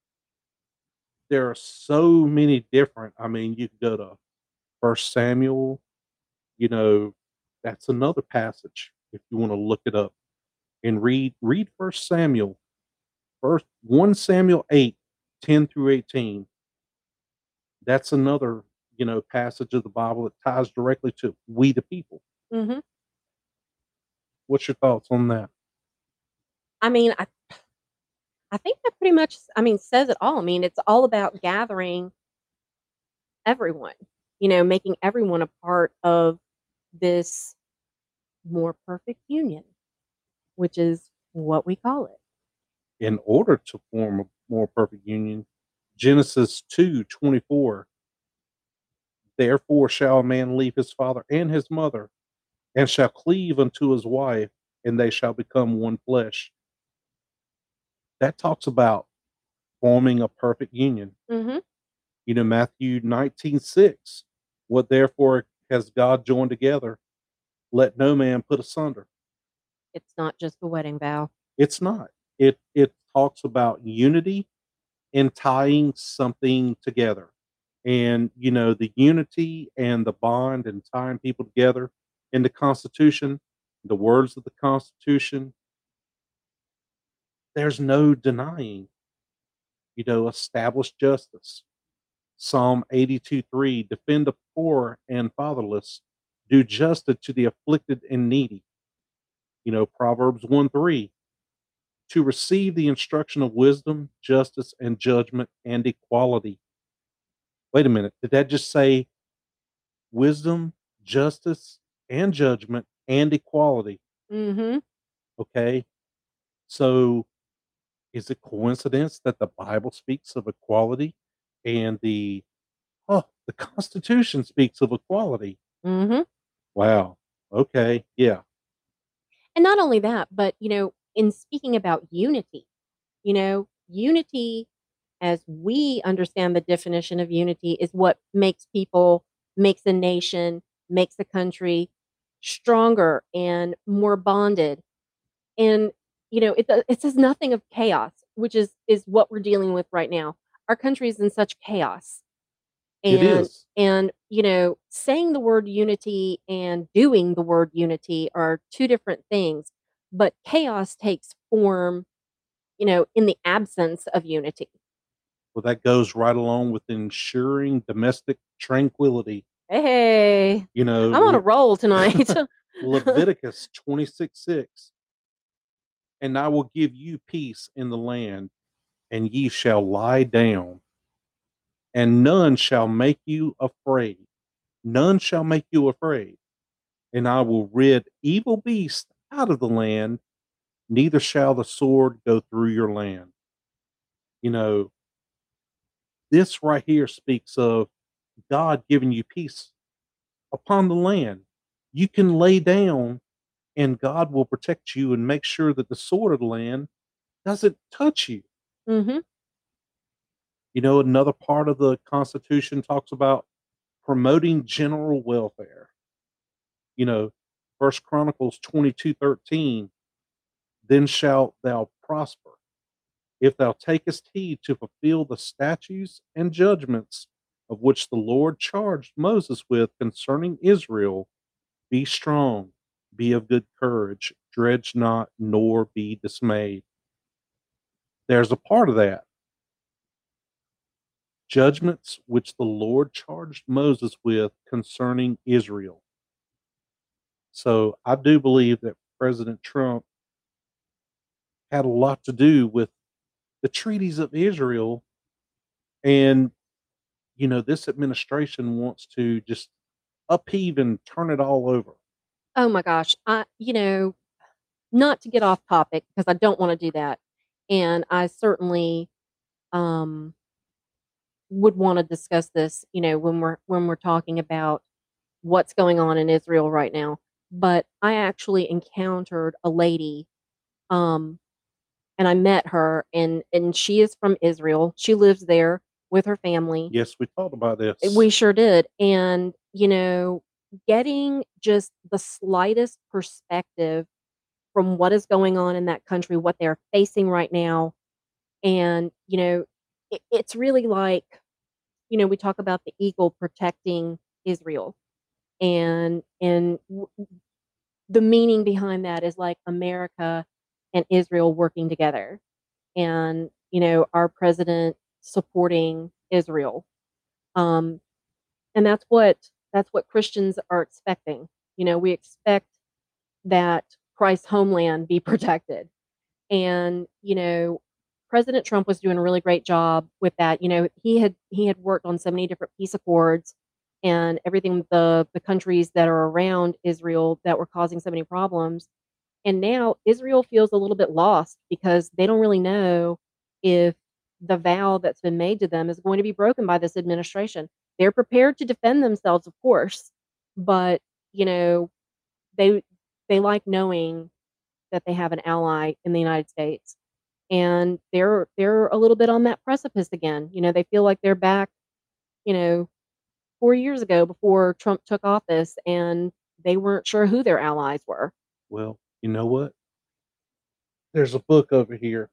there are so many different, I mean, you can go to First Samuel, you know, that's another passage if you want to look it up and read read First Samuel, first one Samuel eight, ten through eighteen. That's another, you know, passage of the Bible that ties directly to we the people. Mhm. What's your thoughts on that? I mean, I I think that pretty much, I mean, says it all. I mean, it's all about gathering everyone, you know, making everyone a part of this more perfect union, which is what we call it. In order to form a more perfect union, Genesis two twenty four. Therefore shall a man leave his father and his mother, and shall cleave unto his wife, and they shall become one flesh. That talks about forming a perfect union. Mhm. You know, Matthew nineteen six. What therefore has God joined together, let no man put asunder. It's not just the wedding vow. It's not. It it talks about unity and tying something together. And you know, the unity and the bond and tying people together in the Constitution, the words of the Constitution, there's no denying, you know, establish justice. Psalm eighty-two three, defend the poor and fatherless, do justice to the afflicted and needy. You know, Proverbs one three, to receive the instruction of wisdom, justice, and judgment and equality. Wait a minute, did that just say wisdom, justice, and judgment and equality? Mhm. Okay, so is it coincidence that the Bible speaks of equality and the oh, the Constitution speaks of equality? Mhm. Wow. Okay. Yeah. And not only that, but, you know, in speaking about unity, you know, unity as we understand the definition of unity is what makes people, makes a nation, makes a country stronger and more bonded. And, you know, it do it says nothing of chaos, which is is what we're dealing with right now. Our country is in such chaos. It And is. and, you know, saying the word unity and doing the word unity are two different things, but chaos takes form, you know, in the absence of unity. Well, that goes right along with ensuring domestic tranquility. Hey, You know, I'm on a Le- roll tonight. Leviticus twenty-six six, and I will give you peace in the land, and ye shall lie down, and none shall make you afraid. None shall make you afraid. And I will rid evil beasts out of the land, neither shall the sword go through your land. You know, this right here speaks of God giving you peace upon the land. You can lay down and God will protect you and make sure that the sword of the land doesn't touch you. Mhm. You know, another part of the Constitution talks about promoting general welfare. You know, First Chronicles twenty-two thirteen, then shalt thou prosper, if thou takest heed to fulfill the statutes and judgments of which the Lord charged Moses with concerning Israel. Be strong, be of good courage, dread not, nor be dismayed. There's a part of that. Judgments which the Lord charged Moses with concerning Israel. So I do believe that President Trump had a lot to do with the treaties of Israel. And, you know, this administration wants to just upheave and turn it all over. Oh my gosh. I, you know, not to get off topic because I don't want to do that. And I certainly um, would want to discuss this, you know, when we're when we're talking about what's going on in Israel right now. But I actually encountered a lady, um, and I met her, and and she is from Israel. She lives there with her family. Yes, we talked about this. We sure did. And, you know, getting just the slightest perspective from what is going on in that country, what they're facing right now. And, you know, it, it's really like, you know, we talk about the eagle protecting Israel. And and w- the meaning behind that is like America and Israel working together. And, you know, our president supporting Israel. Um, and that's what that's what Christians are expecting. You know, we expect that Christ's homeland be protected. And, you know, President Trump was doing a really great job with that. You know, he had he had worked on so many different peace accords and everything, the the countries that are around Israel that were causing so many problems. And now Israel feels a little bit lost because they don't really know if the vow that's been made to them is going to be broken by this administration. They're prepared to defend themselves, of course, but you know, they they like knowing that they have an ally in the United States. And they're they're a little bit on that precipice again. You know, they feel like they're back, you know, four years ago before Trump took office and they weren't sure who their allies were. Well, you know what? There's a book over here.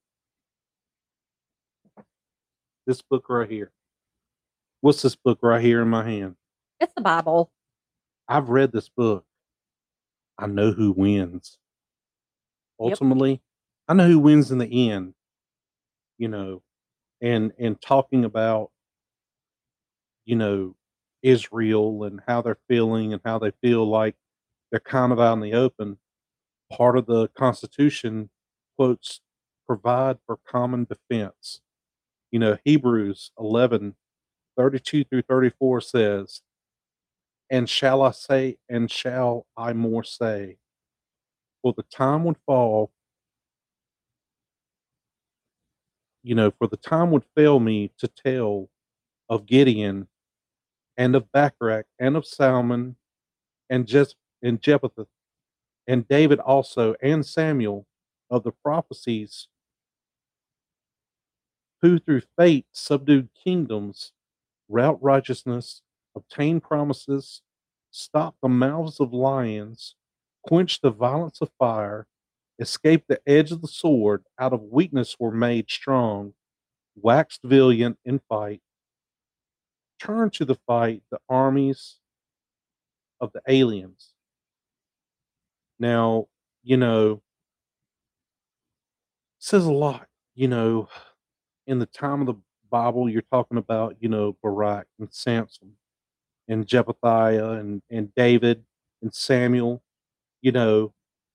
This book right here. What's this book right here in my hand? It's the Bible. I've read this book. I know who wins. Yep. Ultimately, I know who wins in the end. You know, and and talking about, you know, Israel and how they're feeling and how they feel like they're kind of out in the open. Part of the Constitution quotes provide for common defense. You know, Hebrews eleven thirty-two through thirty-four says, and shall I say, and shall I more say, for the time would fall, you know, for the time would fail me to tell of Gideon and of Barak and of Salmon and Jes- and Jephthah and David also and Samuel, of the prophecies, who through faith subdued kingdoms, wrought righteousness, obtained promises, stopped the mouths of lions, quenched the violence of fire, escaped the edge of the sword, out of weakness were made strong, waxed valiant in fight, turned to the fight the armies of the aliens. Now, you know, says a lot, you know, in the time of the Bible, you're talking about, you know, Barak and Samson and Jephthah and, and David and Samuel, you know,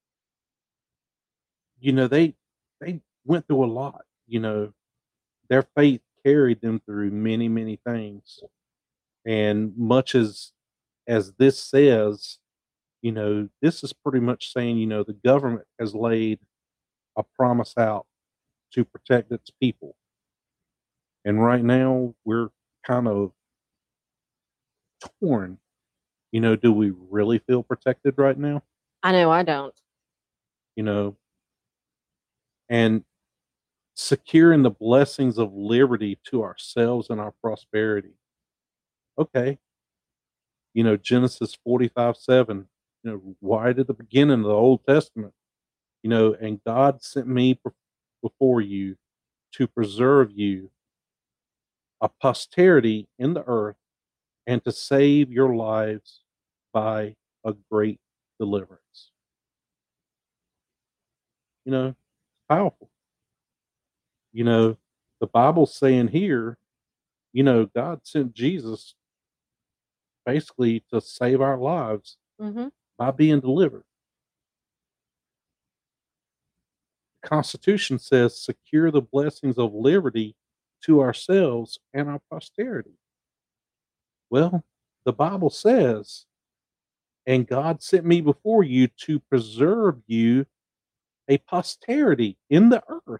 you know, they they went through a lot, you know. Their faith carried them through many, many things. And much as as this says, you know, this is pretty much saying, you know, the government has laid a promise out to protect its people. And right now we're kind of torn. You know, do we really feel protected right now? I know I don't. You know, and securing the blessings of liberty to ourselves and our prosperity. Okay. You know, Genesis forty-five seven, you know, right at the beginning of the Old Testament, you know, and God sent me bef- before you to preserve you a posterity in the earth and to save your lives by a great deliverance. You know, powerful. You know, the Bible's saying here, you know, God sent Jesus basically to save our lives Mm-hmm. by being delivered. The Constitution says secure the blessings of liberty to ourselves and our posterity. Well, the Bible says, and God sent me before you to preserve you a posterity in the earth.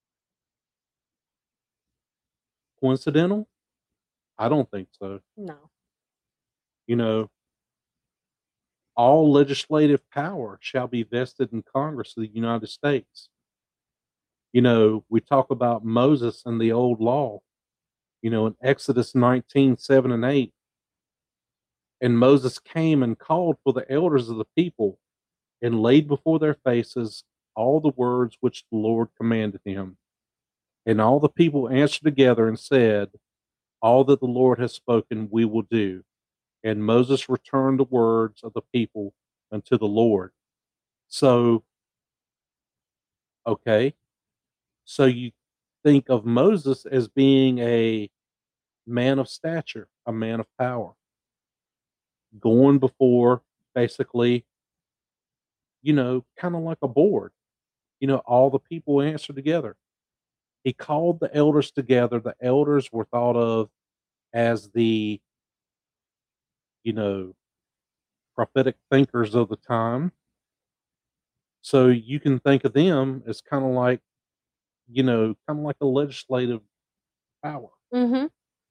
Coincidental? I don't think so. No. You know, all legislative power shall be vested in Congress of the United States. You know, we talk about Moses and the old law, you know, in Exodus nineteen, seven and eight. And Moses came and called for the elders of the people and laid before their faces all the words which the Lord commanded him. And all the people answered together and said, all that the Lord has spoken, we will do. And Moses returned the words of the people unto the Lord. So, okay, so you think of Moses as being a man of stature, a man of power, going before basically, you know, kind of like a board. You know, all the people answered together. He called the elders together. The elders were thought of as the, you know, prophetic thinkers of the time. So you can think of them as kind of like, you know, kind of like a legislative power. Mm-hmm.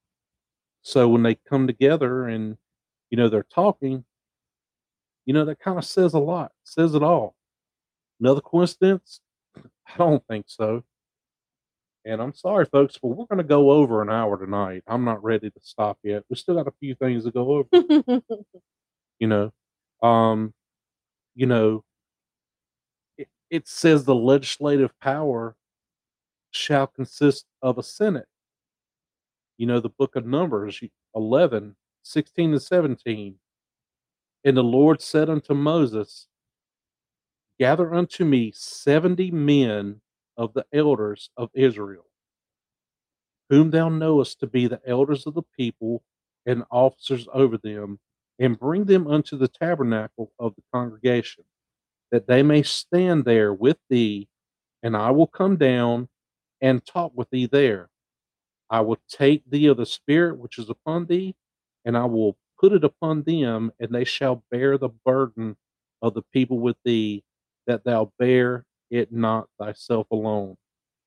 So when they come together and, you know, they're talking, you know, that kind of says a lot, says it all. Another coincidence? I don't think so. And I'm sorry, folks, but we're going to go over an hour tonight. I'm not ready to stop yet. We still got a few things to go over. You know, um, you know, it, it says the legislative power shall consist of a senate. You know, the book of Numbers, eleven, sixteen and seventeen. And the Lord said unto Moses, gather unto me seventy men of the elders of Israel, whom thou knowest to be the elders of the people and officers over them, and bring them unto the tabernacle of the congregation, that they may stand there with thee, and I will come down and talk with thee there. I will take thee of the Spirit which is upon thee, and I will put it upon them, and they shall bear the burden of the people with thee, that thou bear it not thyself alone.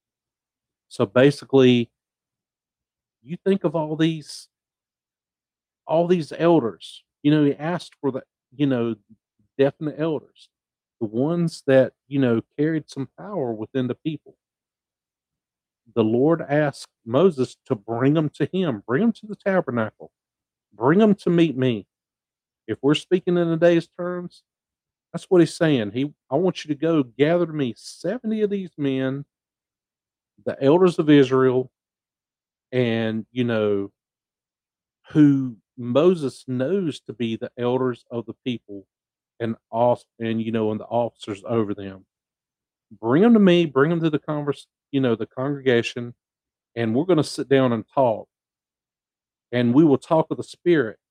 So basically, you think of all these all these elders. You know, he asked for the, you know, definite elders, the ones that, you know, carried some power within the people. The Lord asked Moses to bring them to him, bring them to the tabernacle, bring them to meet me. If we're speaking in today's terms, that's what he's saying. He, I want you to go gather to me seventy of these men, the elders of Israel, and, you know, who Moses knows to be the elders of the people and off and you know and the officers over them. Bring them to me, bring them to the converse, you know, the congregation, and we're going to sit down and talk. And we will talk of the Spirit,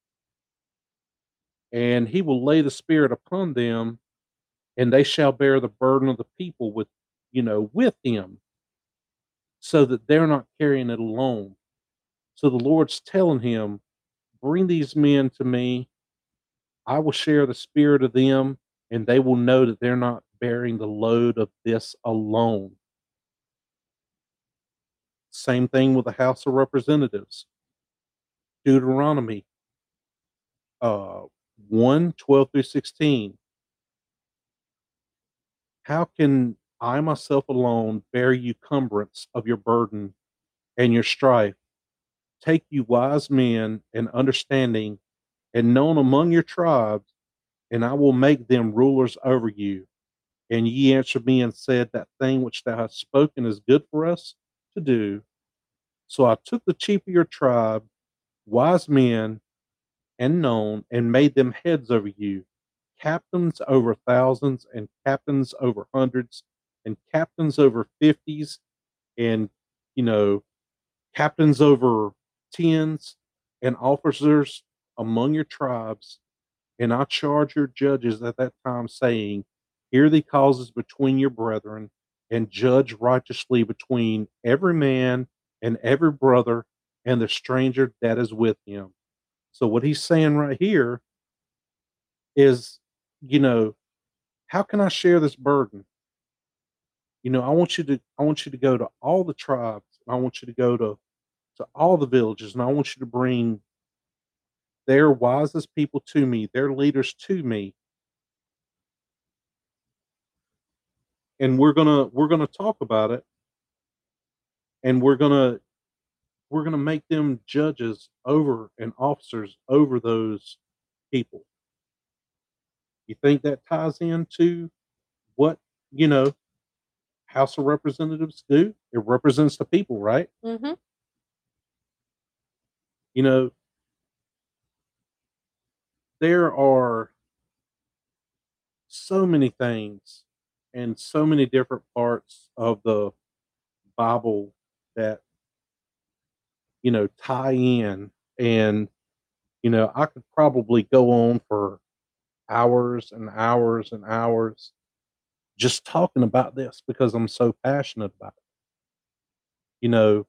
and he will lay the Spirit upon them, and they shall bear the burden of the people with, you know, with him, so that they're not carrying it alone. So the Lord's telling him, bring these men to me. I will share the Spirit of them, and they will know that they're not bearing the load of this alone. Same thing with the House of Representatives. Deuteronomy uh, one, twelve through sixteen. How can I myself alone bear you cumbrance of your burden and your strife? Take you wise men and understanding and known among your tribes, and I will make them rulers over you. And ye answered me and said, That thing which thou hast spoken is good for us to do. So I took the chief of your tribe, wise men and known, and made them heads over you, captains over thousands, and captains over hundreds, and captains over fifties, and, you know, captains over tens, and officers among your tribes. And I charge your judges at that time, saying, Hear the causes between your brethren, and judge righteously between every man and every brother and the stranger that is with him. So, what he's saying right here is, you know, how can I share this burden? You know, I want you to, I want you to go to all the tribes. I want you to go to, to all the villages, and I want you to bring their wisest people to me, their leaders to me, and we're gonna we're gonna talk about it, and we're gonna we're gonna make them judges over and officers over those people. You think that ties into what, you know, House of Representatives do? It represents the people, right? Mm-hmm. You know, there are so many things and so many different parts of the Bible that, you know, tie in. And, you know, I could probably go on for hours and hours and hours just talking about this because I'm so passionate about it. You know,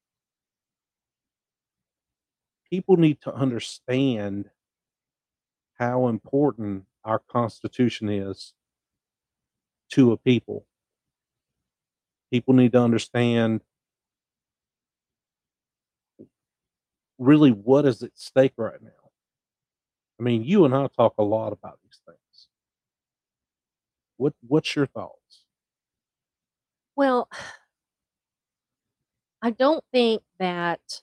people need to understand how important our Constitution is to a people. People need to understand really what is at stake right now. I mean, you and I talk a lot about these things. What what's your thoughts? Well, I don't think that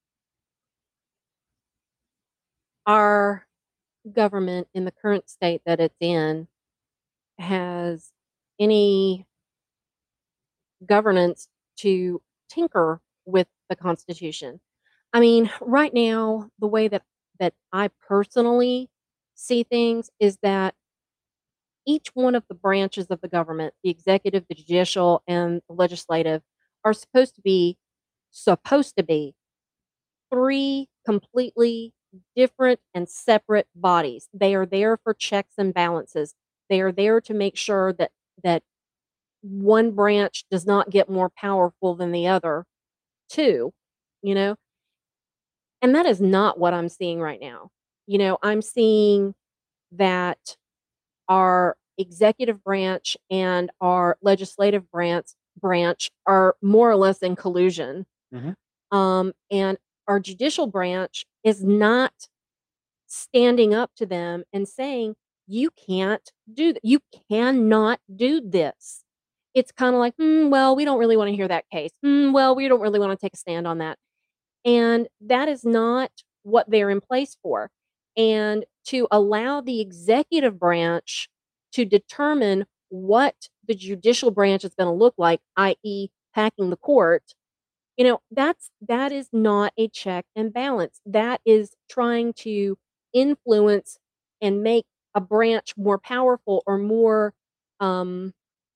our government in the current state that it's in has any governance to tinker with the Constitution. I mean, right now, the way that that I personally see things is that each one of the branches of the government, the executive, the judicial, and the legislative, are supposed to be supposed to be three completely different and separate bodies. They are there for checks and balances. They are there to make sure that that one branch does not get more powerful than the other two, you know? And that is not what I'm seeing right now. You know, I'm seeing that our executive branch and our legislative branch branch are more or less in collusion. Mhm. Um, and our judicial branch is not standing up to them and saying, "You can't do that. You cannot do this." It's kind of like, "Hmm, well, we don't really want to hear that case. Hmm, well, we don't really want to take a stand on that." And that is not what they're in place for. And to allow the executive branch to determine what the judicial branch is going to look like, i e, packing the court, you know, that's that is not a check and balance. That is trying to influence and make a branch more powerful or more um,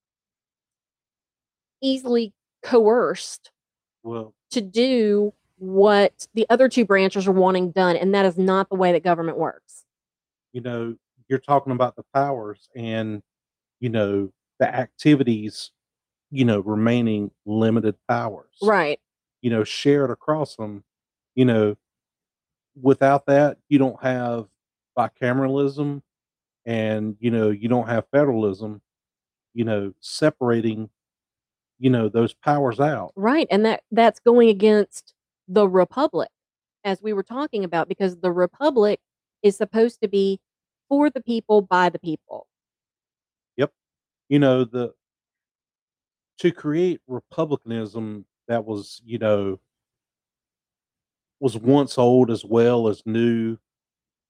easily coerced Well, to do what the other two branches are wanting done, and that is not the way that government works. you know, you're talking about the powers and, you know, the activities, you know, remaining limited powers, Right. you know, shared across them. You know, without that, you don't have bicameralism, and, you know, you don't have federalism, you know, separating, you know, those powers out. Right, and that that's going against the republic, as we were talking about, because the republic is supposed to be for the people, by the people. Yep. You know, the to create republicanism that was, you know, was once old as well as new.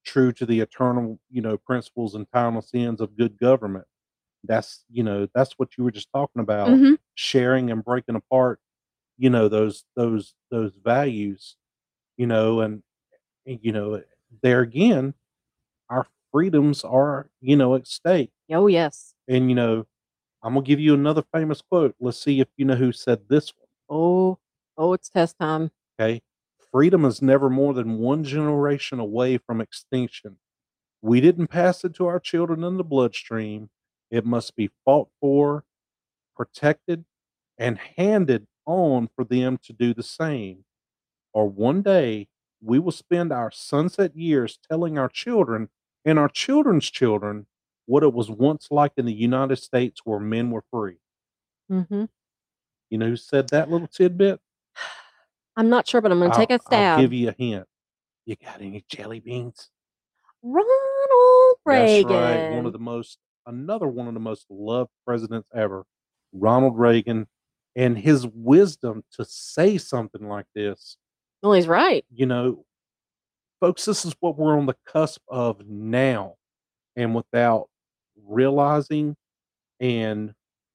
true to the eternal, you know, principles and timeless ends of good government. That's, you know, that's what you were just talking about, Mhm. sharing and breaking apart, you know, those those those values, you know, and, and, you know, there again, our freedoms are, you know, at stake. Oh, yes. And, you know, I'm gonna give you another famous quote. Let's see if you know who said this one. Oh, oh, it's test time. Okay. Freedom is never more than one generation away from extinction. We didn't pass it to our children in the bloodstream. It must be fought for, protected, and handed on for them to do the same. Or one day we will spend our sunset years telling our children and our children's children what it was once like in the United States where men were free. Mhm. You know who said that little tidbit? I'm not sure, but I'm gonna take I'll a I'll give stab. you a hint. You got any jelly beans? Ronald That's right. One of Reagan. the most another one of the most loved presidents ever, Ronald Reagan, and his wisdom to say something like this. Well, he's right. You know, folks, this is what we're on the cusp of now. And without realizing and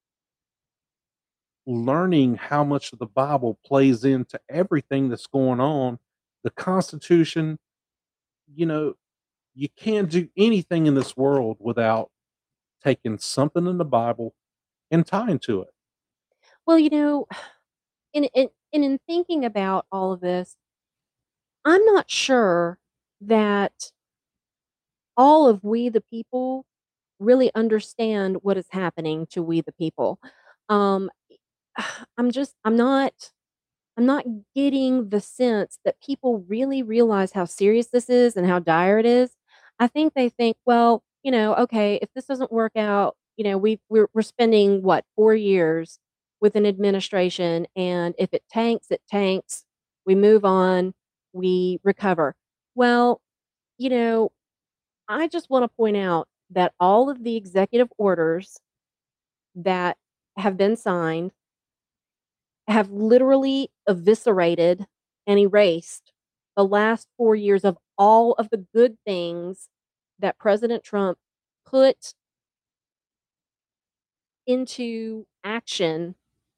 learning how much of the Bible plays into everything that's going on, the Constitution, you know, you can't do anything in this world without taking something in the Bible and tying to it. Well, you know, in in and in thinking about all of this, I'm not sure that all of we the people really understand what is happening to we the people. Um, I'm just I'm not I'm not getting the sense that people really realize how serious this is and how dire it is. I think they think, well, you know, okay, if this doesn't work out, you know, we we're, we're spending what four years with an administration, and if it tanks, it tanks. We move on, we recover. Well, you know, I just want to point out that all of the executive orders that have been signed have literally eviscerated and erased the last four years of all of the good things that President Trump put into action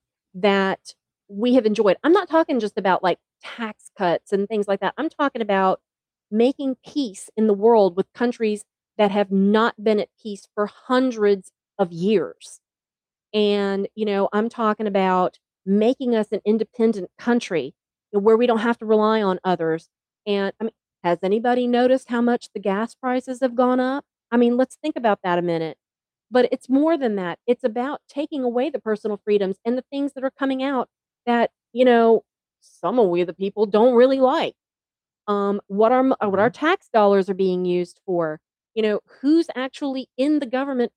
that we have enjoyed. I'm not talking just about, like, tax cuts and things like that. I'm talking about making peace in the world with countries that have not been at peace for hundreds of years. And, you know, I'm talking about making us an independent country where we don't have to rely on others. And I mean, has anybody noticed how much the gas prices have gone up? I mean, let's think about that a minute. But it's more than that. It's about taking away the personal freedoms and the things that are coming out that, you know, some of we the people don't really like. Um, what our mo- uh, what our Mhm. tax dollars are being used for. You know, who's actually in the government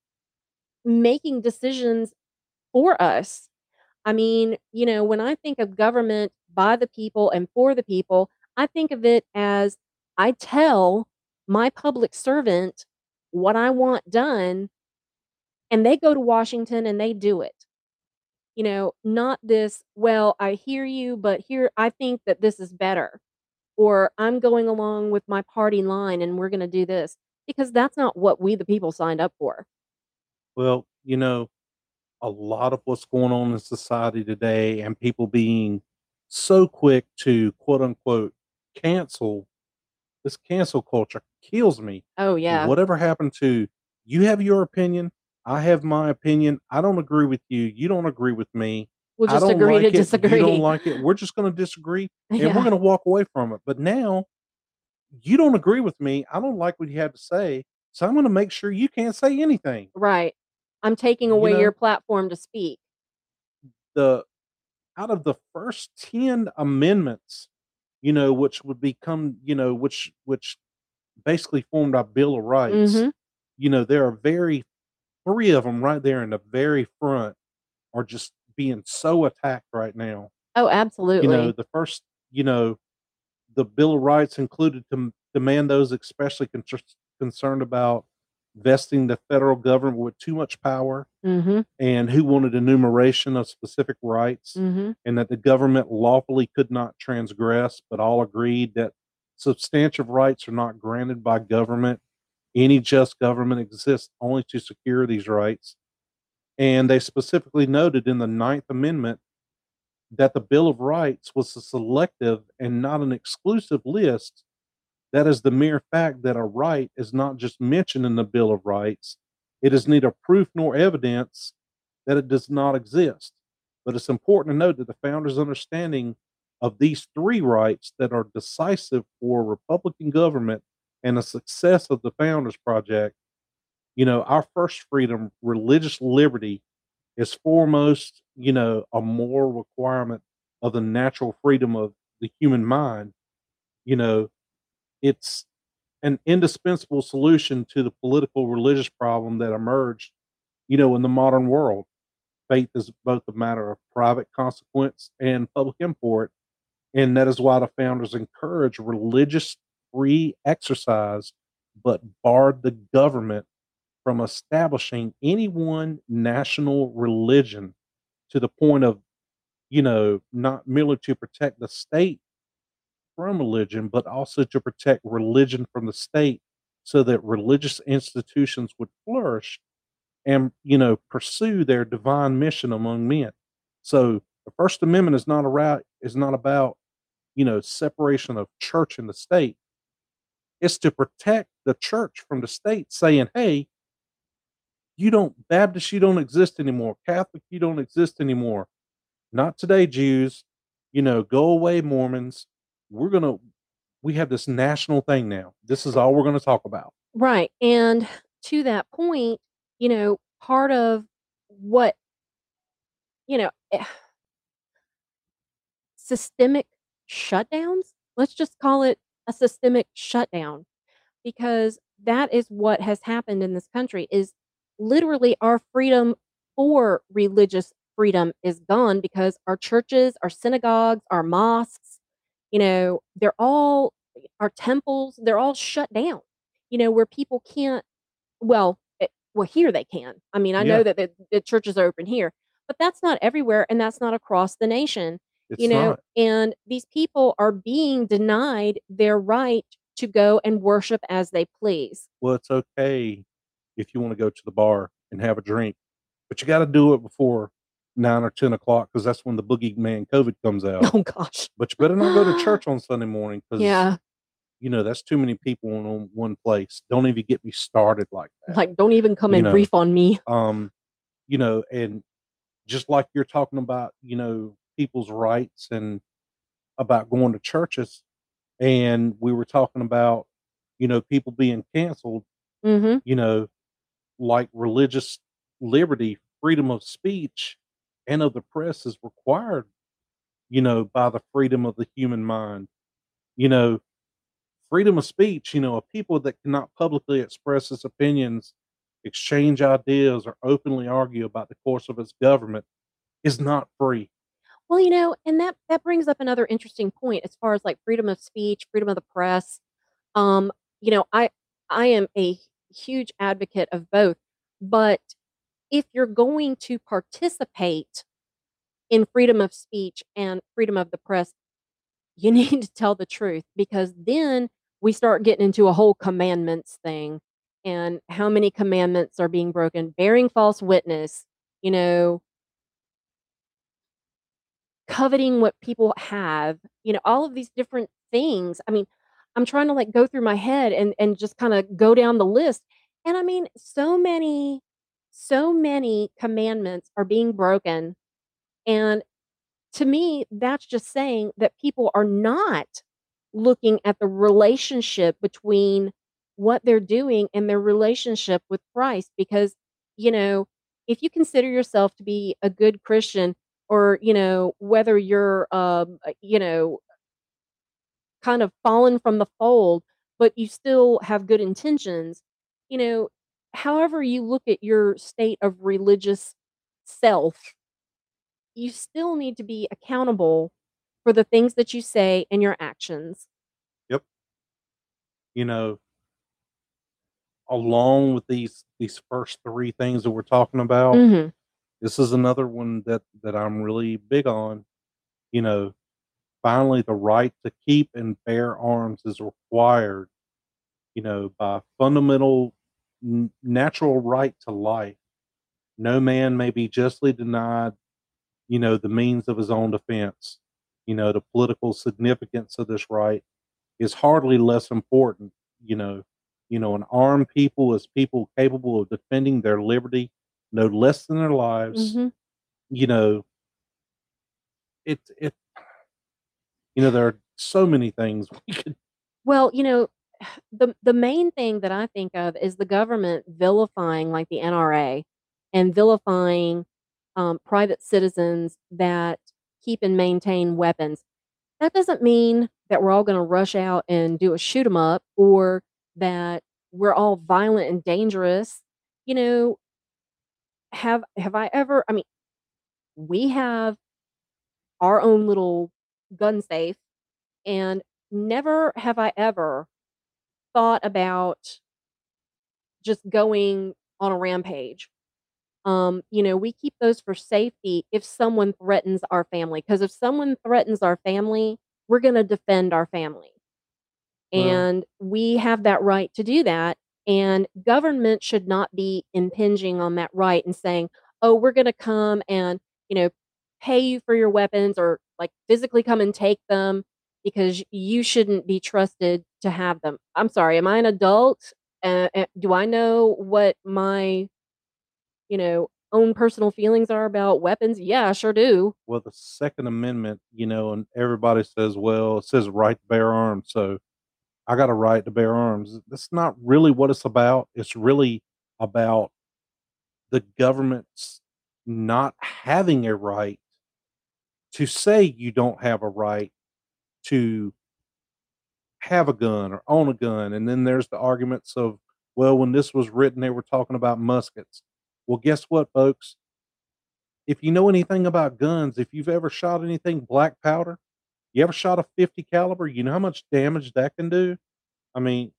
making decisions for us. I mean, you know, when I think of government by the people and for the people, I think of it as I tell my public servant what I want done, and they go to Washington and they do it. You know, not this, well, I hear you, but here, I think that this is better. Or I'm going along with my party line and we're going to do this because that's not what we, the people, signed up for. Well, you know, a lot of what's going on in society today and people being so quick to quote unquote cancel this cancel culture kills me. Oh, yeah. Whatever happened to you have your opinion, I have my opinion. I don't agree with you. You don't agree with me. We'll I just don't agree to like it. You don't disagree. like it. We're just going to disagree and we're Yeah. going to walk away from it. But now you don't agree with me. I don't like what you have to say. So I'm going to make sure you can't say anything. Right. I'm taking You away your know, platform to speak. the out of the first ten amendments, you know, which would become, you know, which which basically formed our Bill of Rights, Mhm. you know, there are very three of them right there in the very front are just being so attacked right now. Oh, You know, absolutely. the first, you know, the Bill of Rights included to demand those especially con- concerned about vesting the federal government with too much power Mhm. and who wanted enumeration of specific rights Mhm. and that the government lawfully could not transgress, but all agreed that substantive rights are not granted by government. Any just government exists only to secure these rights. And they specifically noted in the Ninth Amendment that the Bill of Rights was a selective and not an exclusive list. That is the mere fact that a right is not just mentioned in the Bill of Rights. It is neither proof nor evidence that it does not exist. But it's important to note that the founders' understanding of these three rights that are decisive for Republican government and the success of the Founders Project. You know, our first freedom, religious liberty, is foremost, you know, a moral requirement of the natural freedom of the human mind. You know, it's an indispensable solution to the political religious problem that emerged, you know, in the modern world. Faith is both a matter of private consequence and public import, and that is why the founders encouraged religious free exercise, but barred the government from establishing any one national religion, to the point of, you know, not merely to protect the state from religion, but also to protect religion from the state so that religious institutions would flourish and, you know, pursue their divine mission among men. So the First Amendment is not around is not about, you know, separation of church and the state. It's to protect the church from the state, saying, hey, you don't Baptist, you don't exist anymore. Catholic, you don't exist anymore. Not today, Jews. You know, go away, Mormons. We're gonna we have this national thing now. This is all we're gonna talk about. Right. And to that point, you know, part of what, you know, eh, systemic shutdowns, let's just call it a systemic shutdown, because that is what has happened in this country is literally our freedom for religious freedom is gone because our churches, our synagogues, our mosques, you know, they're all our temples, they're all shut down. You know, where people can't well, eh, well, here they can. I mean, I Yeah, know that the, the churches are open here, but that's not everywhere, and that's not across the nation. You it's know, not. and these people are being denied their right to go and worship as they please. Well, it's okay if you want to go to the bar and have a drink, but you got to do it before nine or ten o'clock because that's when the boogeyman COVID comes out. Oh gosh. But you better not go to church on Sunday morning because, Yeah, you know, that's too many people in on one place. Don't even get me started like that. like don't even come You and know, brief on me. um, you know, and just like you're talking about, you know, people's rights and about going to churches, and we were talking about, you know, people being canceled, Mhm. you know, like religious liberty, freedom of speech, and of the press is required, you know, by the freedom of the human mind. You know, freedom of speech, you know, a people that cannot publicly express its opinions, exchange ideas, or openly argue about the course of its government is not free. Well, you know, and that that brings up another interesting point as far as like freedom of speech, freedom of the press. Um, you know, I I am a huge advocate of both, but if you're going to participate in freedom of speech and freedom of the press, you need to tell the truth because then we start getting into a whole commandments thing and how many commandments are being broken, bearing false witness, you know, coveting what people have, you know, all of these different things. I mean, I'm trying to like go through my head and and just kind of go down the list. And I mean, so many so many commandments are being broken and to me that's just saying that people are not looking at the relationship between what they're doing and their relationship with Christ because you know, if you consider yourself to be a good Christian or, you know, whether you're, um, uh, you know, kind of fallen from the fold, but you still have good intentions, you know, however you look at your state of religious self, you still need to be accountable for the things that you say and your actions. Yep. You know, along with these these first three things that we're talking about, Mhm. this is another one that that I'm really big on. You know, finally the right to keep and bear arms is required, you know, by fundamental n- natural right to life. No man may be justly denied, you know, the means of his own defense. You know, the political significance of this right is hardly less important. You know, you know, an armed people is people capable of defending their liberty no less than their lives. Mhm. You know, it it you know, there are so many things we could. Well, you know, the the main thing that I think of is the government vilifying, like, the N R A and vilifying, um, private citizens that keep and maintain weapons. That doesn't mean that we're all gonna rush out and do a shoot 'em up or that we're all violent and dangerous. You know, have have I ever I mean, we have our own little gun safe, and never have I ever thought about just going on a rampage. Um, you know, we keep those for safety if someone threatens our family. Because if someone threatens our family, we're gonna defend our family, Well, and we have that right to do that, and government should not be impinging on that right and saying, "Oh, we're gonna come and, you know, pay you for your weapons or, like, physically come and take them because you shouldn't be trusted to have them." I'm sorry, am I an adult? Uh, eh, do I know what my, you know, own personal feelings are about weapons? Yeah, I sure do. well, the Second Amendment, you know, and everybody says, well, it says right to bear arms, so I got a right to bear arms. That's not really what it's about. It's really about the government's not having a right to say you don't have a right to have a gun or own a gun. And then there's the arguments of, well, when this was written, they were talking about muskets. Well, guess what, folks? If you know anything about guns, if you've ever shot anything black powder, you ever shot a fifty caliber, you know how much damage that can do? I mean,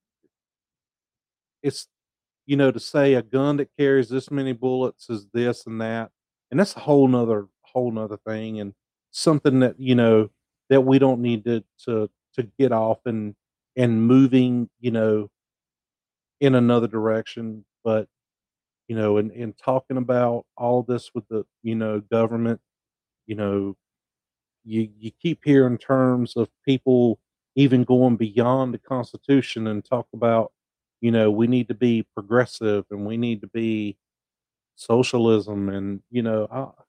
it's, you know, to say a gun that carries this many bullets is this and that, and that's a whole nother whole nother thing, and something that, you know, that we don't need to to to get off and and moving, you know, in another direction. But, you know, in in talking about all this with the, you know, government, you know, you you keep hearing terms of people even going beyond the Constitution and talk about, you know, we need to be progressive and we need to be socialism and, you know, uh,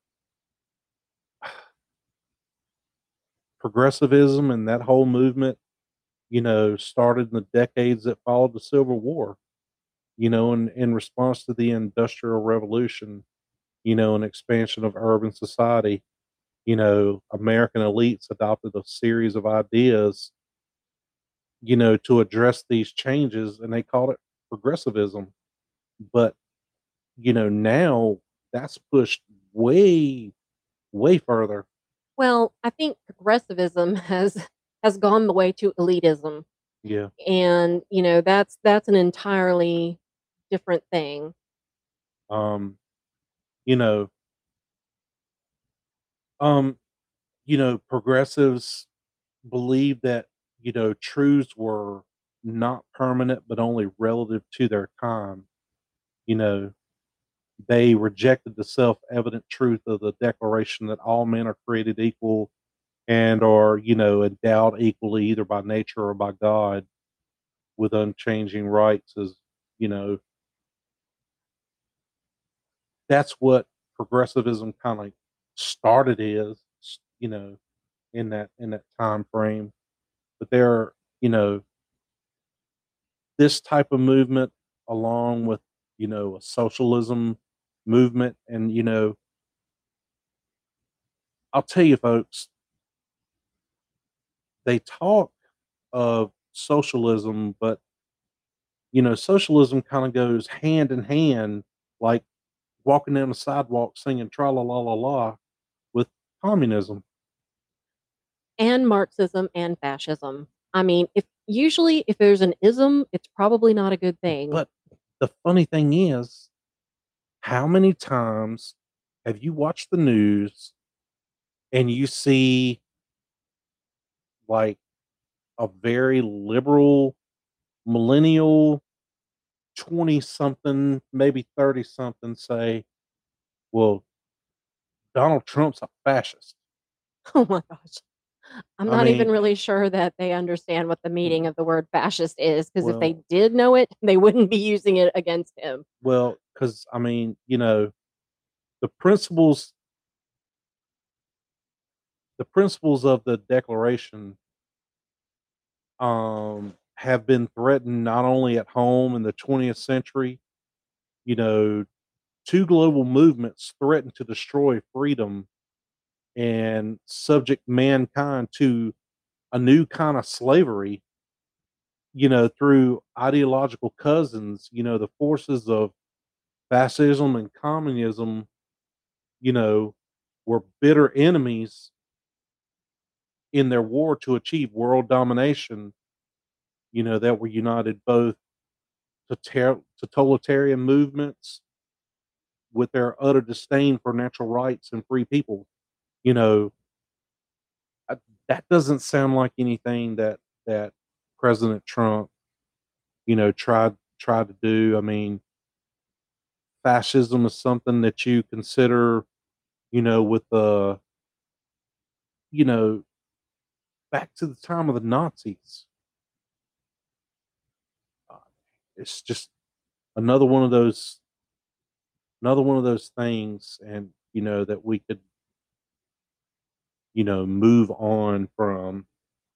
progressivism and that whole movement, you know, started in the decades that followed the Civil War, you know, in, in response to the Industrial Revolution, you know, and expansion of urban society. You know, American elites adopted a series of ideas, you know, to address these changes, and they called it progressivism. But, you know, now that's pushed way, way further. Well, I think progressivism has has gone the way to elitism, Yeah. and, you know, that's that's an entirely different thing. Um, you know, um, you know, progressives believe that, you know, truths were not permanent, but only relative to their time. You know, they rejected the self-evident truth of the declaration that all men are created equal and are, you know, endowed equally either by nature or by God with unchanging rights. As you know, that's what progressivism kind of started is, you know, in that in that time frame. But there are, you know, this type of movement along with, you know, a socialism movement. And, you know, I'll tell you folks, they talk of socialism, but, you know, socialism kind of goes hand in hand, like walking down the sidewalk singing tra la la la la with communism. And Marxism and fascism. I mean, if usually if there's an ism, it's probably not a good thing. But the funny thing is, how many times have you watched the news and you see like a very liberal millennial twenty something, maybe thirty something say, well, Donald Trump's a fascist. Oh my gosh. I'm I not even mean, really sure that they understand what the meaning mm, of the word fascist is, because if they well, did know it, they wouldn't be using it against him. well, because I mean, you know, the principles, the principles of the Declaration, um, have been threatened not only at home in the twentieth century. You know, two global movements threaten to destroy freedom and subject mankind to a new kind of slavery, you know, through ideological cousins. You know, the forces of fascism and communism, you know, were bitter enemies in their war to achieve world domination, you know, that were united both total- totalitarian movements with their utter disdain for natural rights and free people. You know, I, that doesn't sound like anything that that President Trump, you know, tried tried to do. I mean, fascism is something that you consider, you know, with the, you know, back to the time of the Nazis. Uh, It's just another one of those another one of those things, and you know that we could, you know, move on from.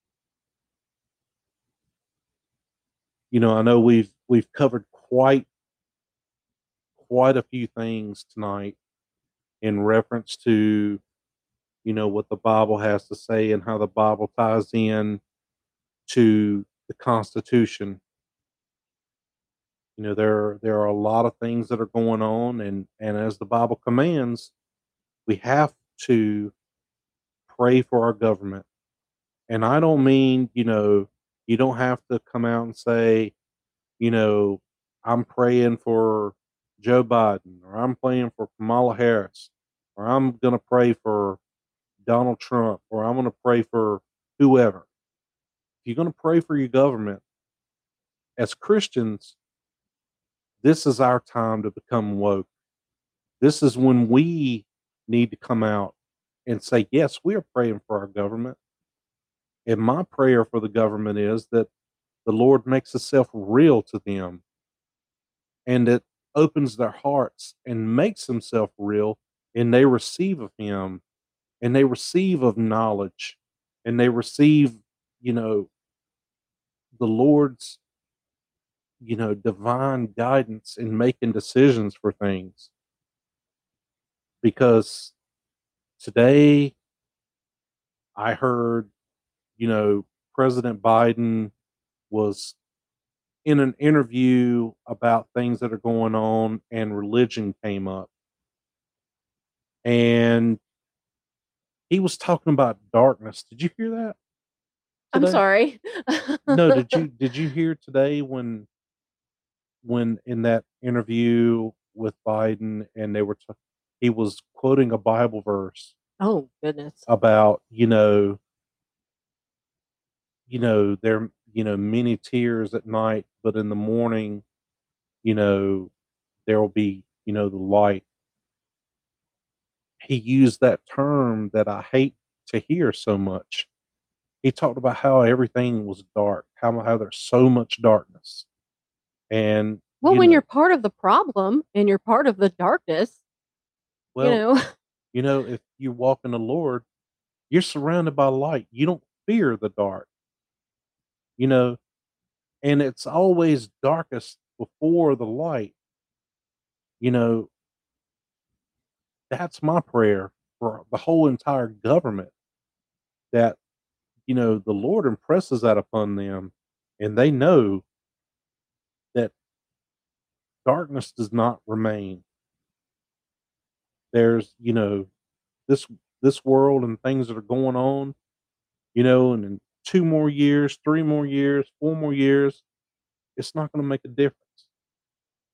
You know, I know we've we've covered quite quite a few things tonight in reference to, you know, what the Bible has to say and how the Bible ties in to the Constitution. You know, there there are a lot of things that are going on, and and as the Bible commands, we have to pray for our government. And I don't mean, you know, you don't have to come out and say, you know, I'm praying for Joe Biden, or I'm praying for Kamala Harris, or I'm going to pray for Donald Trump, or I'm going to pray for whoever. If you're going to pray for your government, as Christians, this is our time to become woke. This is when we need to come out and say, yes, we are praying for our government. And my prayer for the government is that the Lord makes himself real to them, and it opens their hearts and makes himself real, and they receive of him, and they receive of knowledge, and they receive, you know, the Lord's, you know, divine guidance in making decisions for things. Because today I heard, you know, President Biden was in an interview about things that are going on, and religion came up, and he was talking about darkness. Did you hear that I'm today? sorry. No, did you did you hear today when when in that interview with Biden, and they were t- he was quoting a Bible verse Oh, goodness. about, you know, you know, there, you know, many tears at night, but in the morning, you know, there will be, you know, the light. He used that term that I hate to hear so much. He talked about how everything was dark, how how there's so much darkness. And, Well, you when you're know, part of the problem and you're part of the darkness, you well, know, you know, if you walk in the Lord, you're surrounded by light. You don't fear the dark, you know, and it's always darkest before the light. You know, that's my prayer for the whole entire government, that, you know, the Lord impresses that upon them, and they know that darkness does not remain. There's, you know, this this world and things that are going on, you know, and in two more years, three more years, four more years, it's not going to make a difference.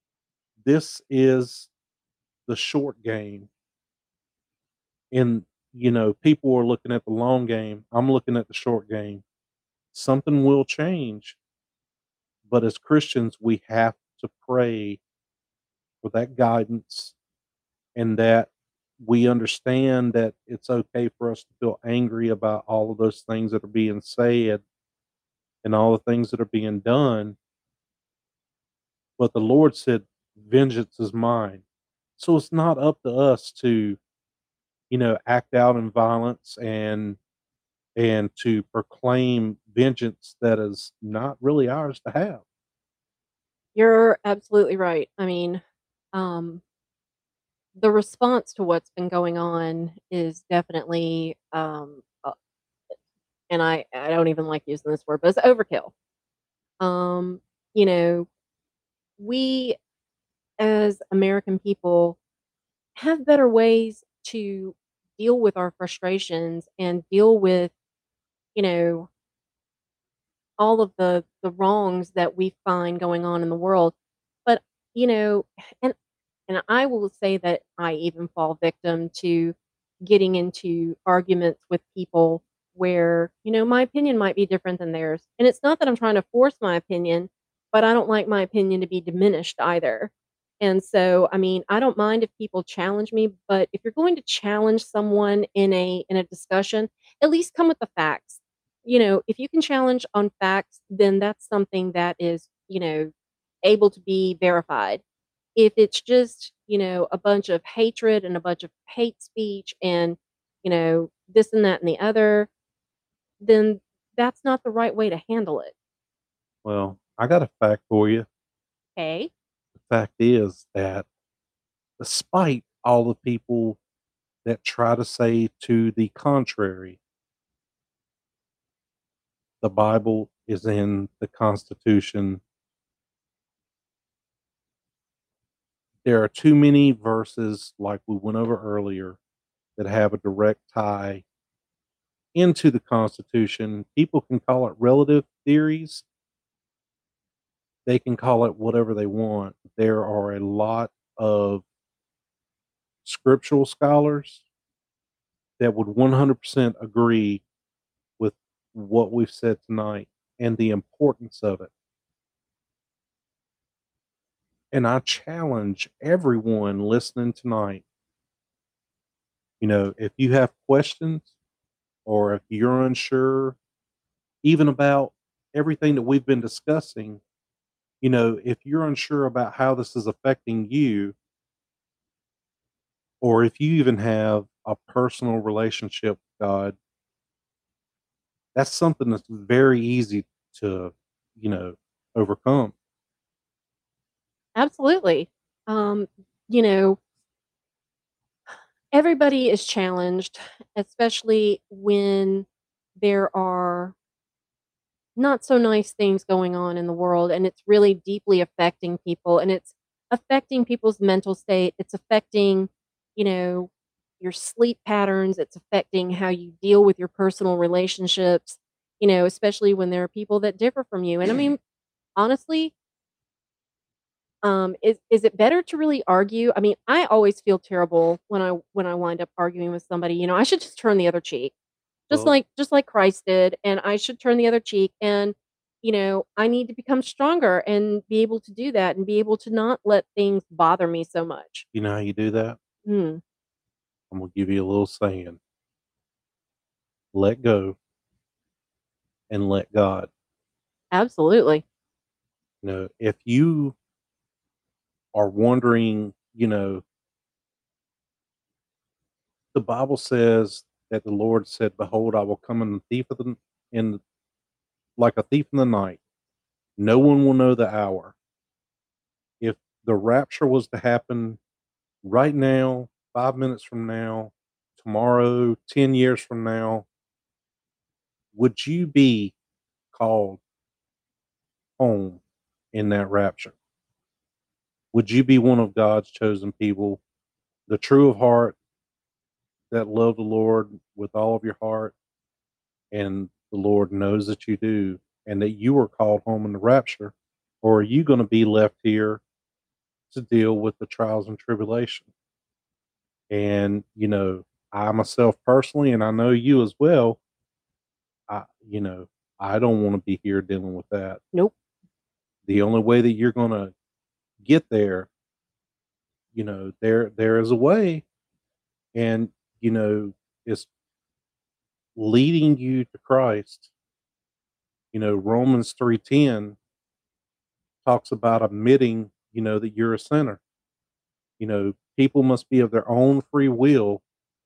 This is the short game in you know, people are looking at the long game. I'm looking at the short game. Something will change, but as Christians, we have to pray for that guidance and that we understand that it's okay for us to feel angry about all of those things that are being said and all the things that are being done. But the Lord said, vengeance is mine. So it's not up to us to, you know, act out in violence and and to proclaim vengeance that is not really ours to have. You're absolutely right. I mean, um, the response to what's been going on is definitely, um, uh, and I I don't even like using this word, but it's overkill. Um, you know, we as American people have better ways to deal with our frustrations and deal with, you know, all of the the wrongs that we find going on in the world. But, you know, and and I will say that I even fall victim to getting into arguments with people where, you know, my opinion might be different than theirs. And it's not that I'm trying to force my opinion, but I don't like my opinion to be diminished either. And so, I mean, I don't mind if people challenge me, but if you're going to challenge someone in a in a discussion, at least come with the facts. You know, if you can challenge on facts, then that's something that is, you know, able to be verified. If it's just, you know, a bunch of hatred and a bunch of hate speech and, you know, this and that and the other, then that's not the right way to handle it. Well, I got a fact for you. Okay. The fact is that despite all the people that try to say to the contrary, the Bible is in the Constitution. There are too many verses, like we went over earlier, that have a direct tie into the Constitution. People can call it relative theories. They can call it whatever they want. There are a lot of scriptural scholars that would one hundred percent agree with what we've said tonight and the importance of it. And I challenge everyone listening tonight, you know, if you have questions or if you're unsure, even about everything that we've been discussing, you know, if you're unsure about how this is affecting you, or if you even have a personal relationship with God, that's something that's very easy to, you know, overcome. Absolutely. Um, you know, everybody is challenged, especially when there are not so nice things going on in the world and it's really deeply affecting people and it's affecting people's mental state. It's affecting, you know, your sleep patterns. It's affecting how you deal with your personal relationships, you know, especially when there are people that differ from you. And I mean, honestly, um, is is it better to really argue? I mean, I always feel terrible when I when I wind up arguing with somebody. You know, I should just turn the other cheek, just Well, like just like Christ did, and I should turn the other cheek. And you know, I need to become stronger and be able to do that, and be able to not let things bother me so much. you know how you do that? Mm, I'm gonna give you a little saying: let go and let God. absolutely. You know, if you are wondering, you know, the Bible says that the Lord said, "Behold, I will come in the thief of the in like a thief in the night. No one will know the hour." If the rapture was to happen right now, five minutes from now, tomorrow, ten years from now, would you be called home in that rapture? Would you be one of God's chosen people, the true of heart that love the Lord with all of your heart, and the Lord knows that you do, and that you are called home in the rapture? Or are you going to be left here to deal with the trials and tribulation? And, you know, I myself personally, and I know you as well, I you know, I don't wanna be here dealing with that. Nope. The only way that you're gonna get there, you know, there there is a way, and, you know, it's leading you to Christ. You know, Romans three ten talks about admitting, you know, that you're a sinner. You know, people must be of their own free will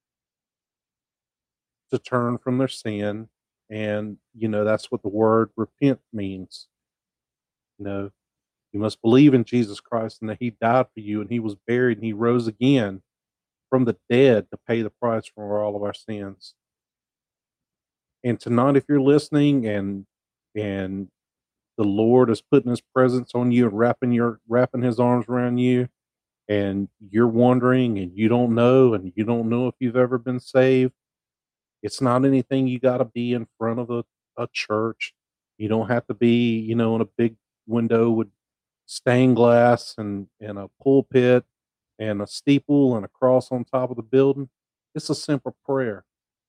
to turn from their sin, and, you know, that's what the word repent means. You know, you must believe in Jesus Christ and that he died for you and he was buried and he rose again from the dead to pay the price for all of our sins. And tonight, if you're listening and and the Lord is putting his presence on you and wrapping your wrapping his arms around you, and you're wondering and you don't know and you don't know if you've ever been saved, it's not anything you got to be in front of a, a church. You don't have to be, you know, in a big window with stained glass and, and a pulpit and a steeple and a cross on top of the building. It's a simple prayer.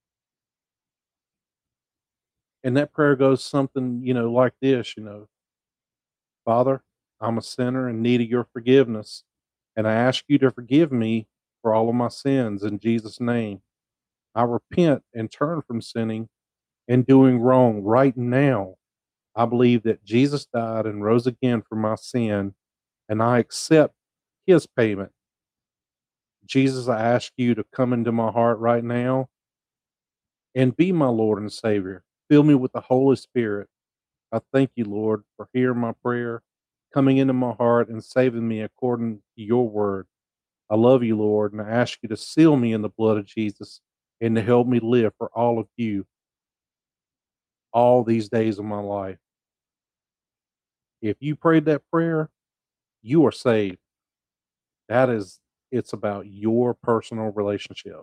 And that prayer goes something, you know, like this, you know, Father, I'm a sinner in need of your forgiveness. And I ask you to forgive me for all of my sins in Jesus' name. I repent and turn from sinning and doing wrong right now. I believe that Jesus died and rose again for my sin, and I accept his payment. Jesus, I ask you to come into my heart right now and be my Lord and Savior. Fill me with the Holy Spirit. I thank you, Lord, for hearing my prayer, coming into my heart, and saving me according to your word. I love you, Lord, and I ask you to seal me in the blood of Jesus and to help me live for all of you all these days of my life. If you prayed that prayer, you are saved. That is, it's about your personal relationship.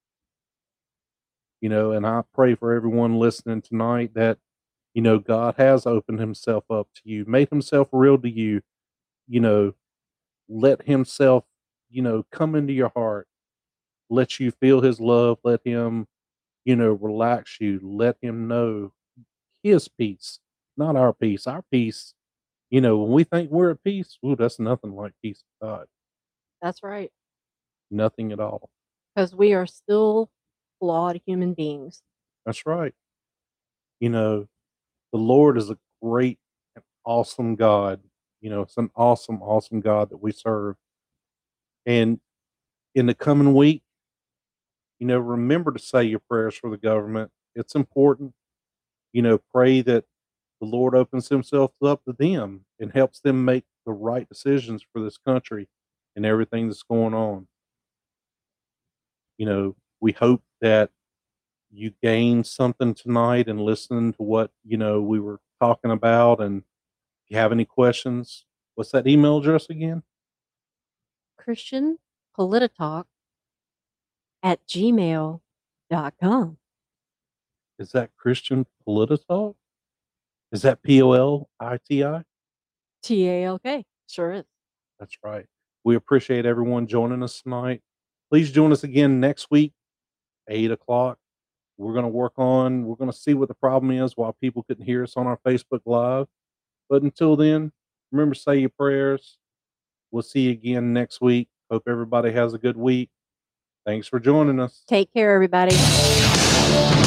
You know, and I pray for everyone listening tonight that, you know, God has opened himself up to you, made himself real to you, you know, let himself, you know, come into your heart, let you feel his love, let him, you know, relax you, let him know his peace, not our peace. Our peace, you know, when we think we're at peace, ooh, that's nothing like peace of God. That's right. Nothing at all. Because we are still flawed human beings. That's right. You know, the Lord is a great and awesome God. You know, it's an awesome, awesome God that we serve. And in the coming week, you know, remember to say your prayers for the government. It's important. You know, pray that the Lord opens himself up to them and helps them make the right decisions for this country and everything that's going on. You know, we hope that you gained something tonight and listened to what, you know, we were talking about. And if you have any questions, what's that email address again? Christian Polititalk at gmail dot com. Is that Christian Polititalk? Is that P O L I T I? T A L K. Sure is. That's right. We appreciate everyone joining us tonight. Please join us again next week, eight o'clock. We're going to work on, we're going to see what the problem is why people couldn't hear us on our Facebook Live. But until then, remember, say your prayers. We'll see you again next week. Hope everybody has a good week. Thanks for joining us. Take care, everybody.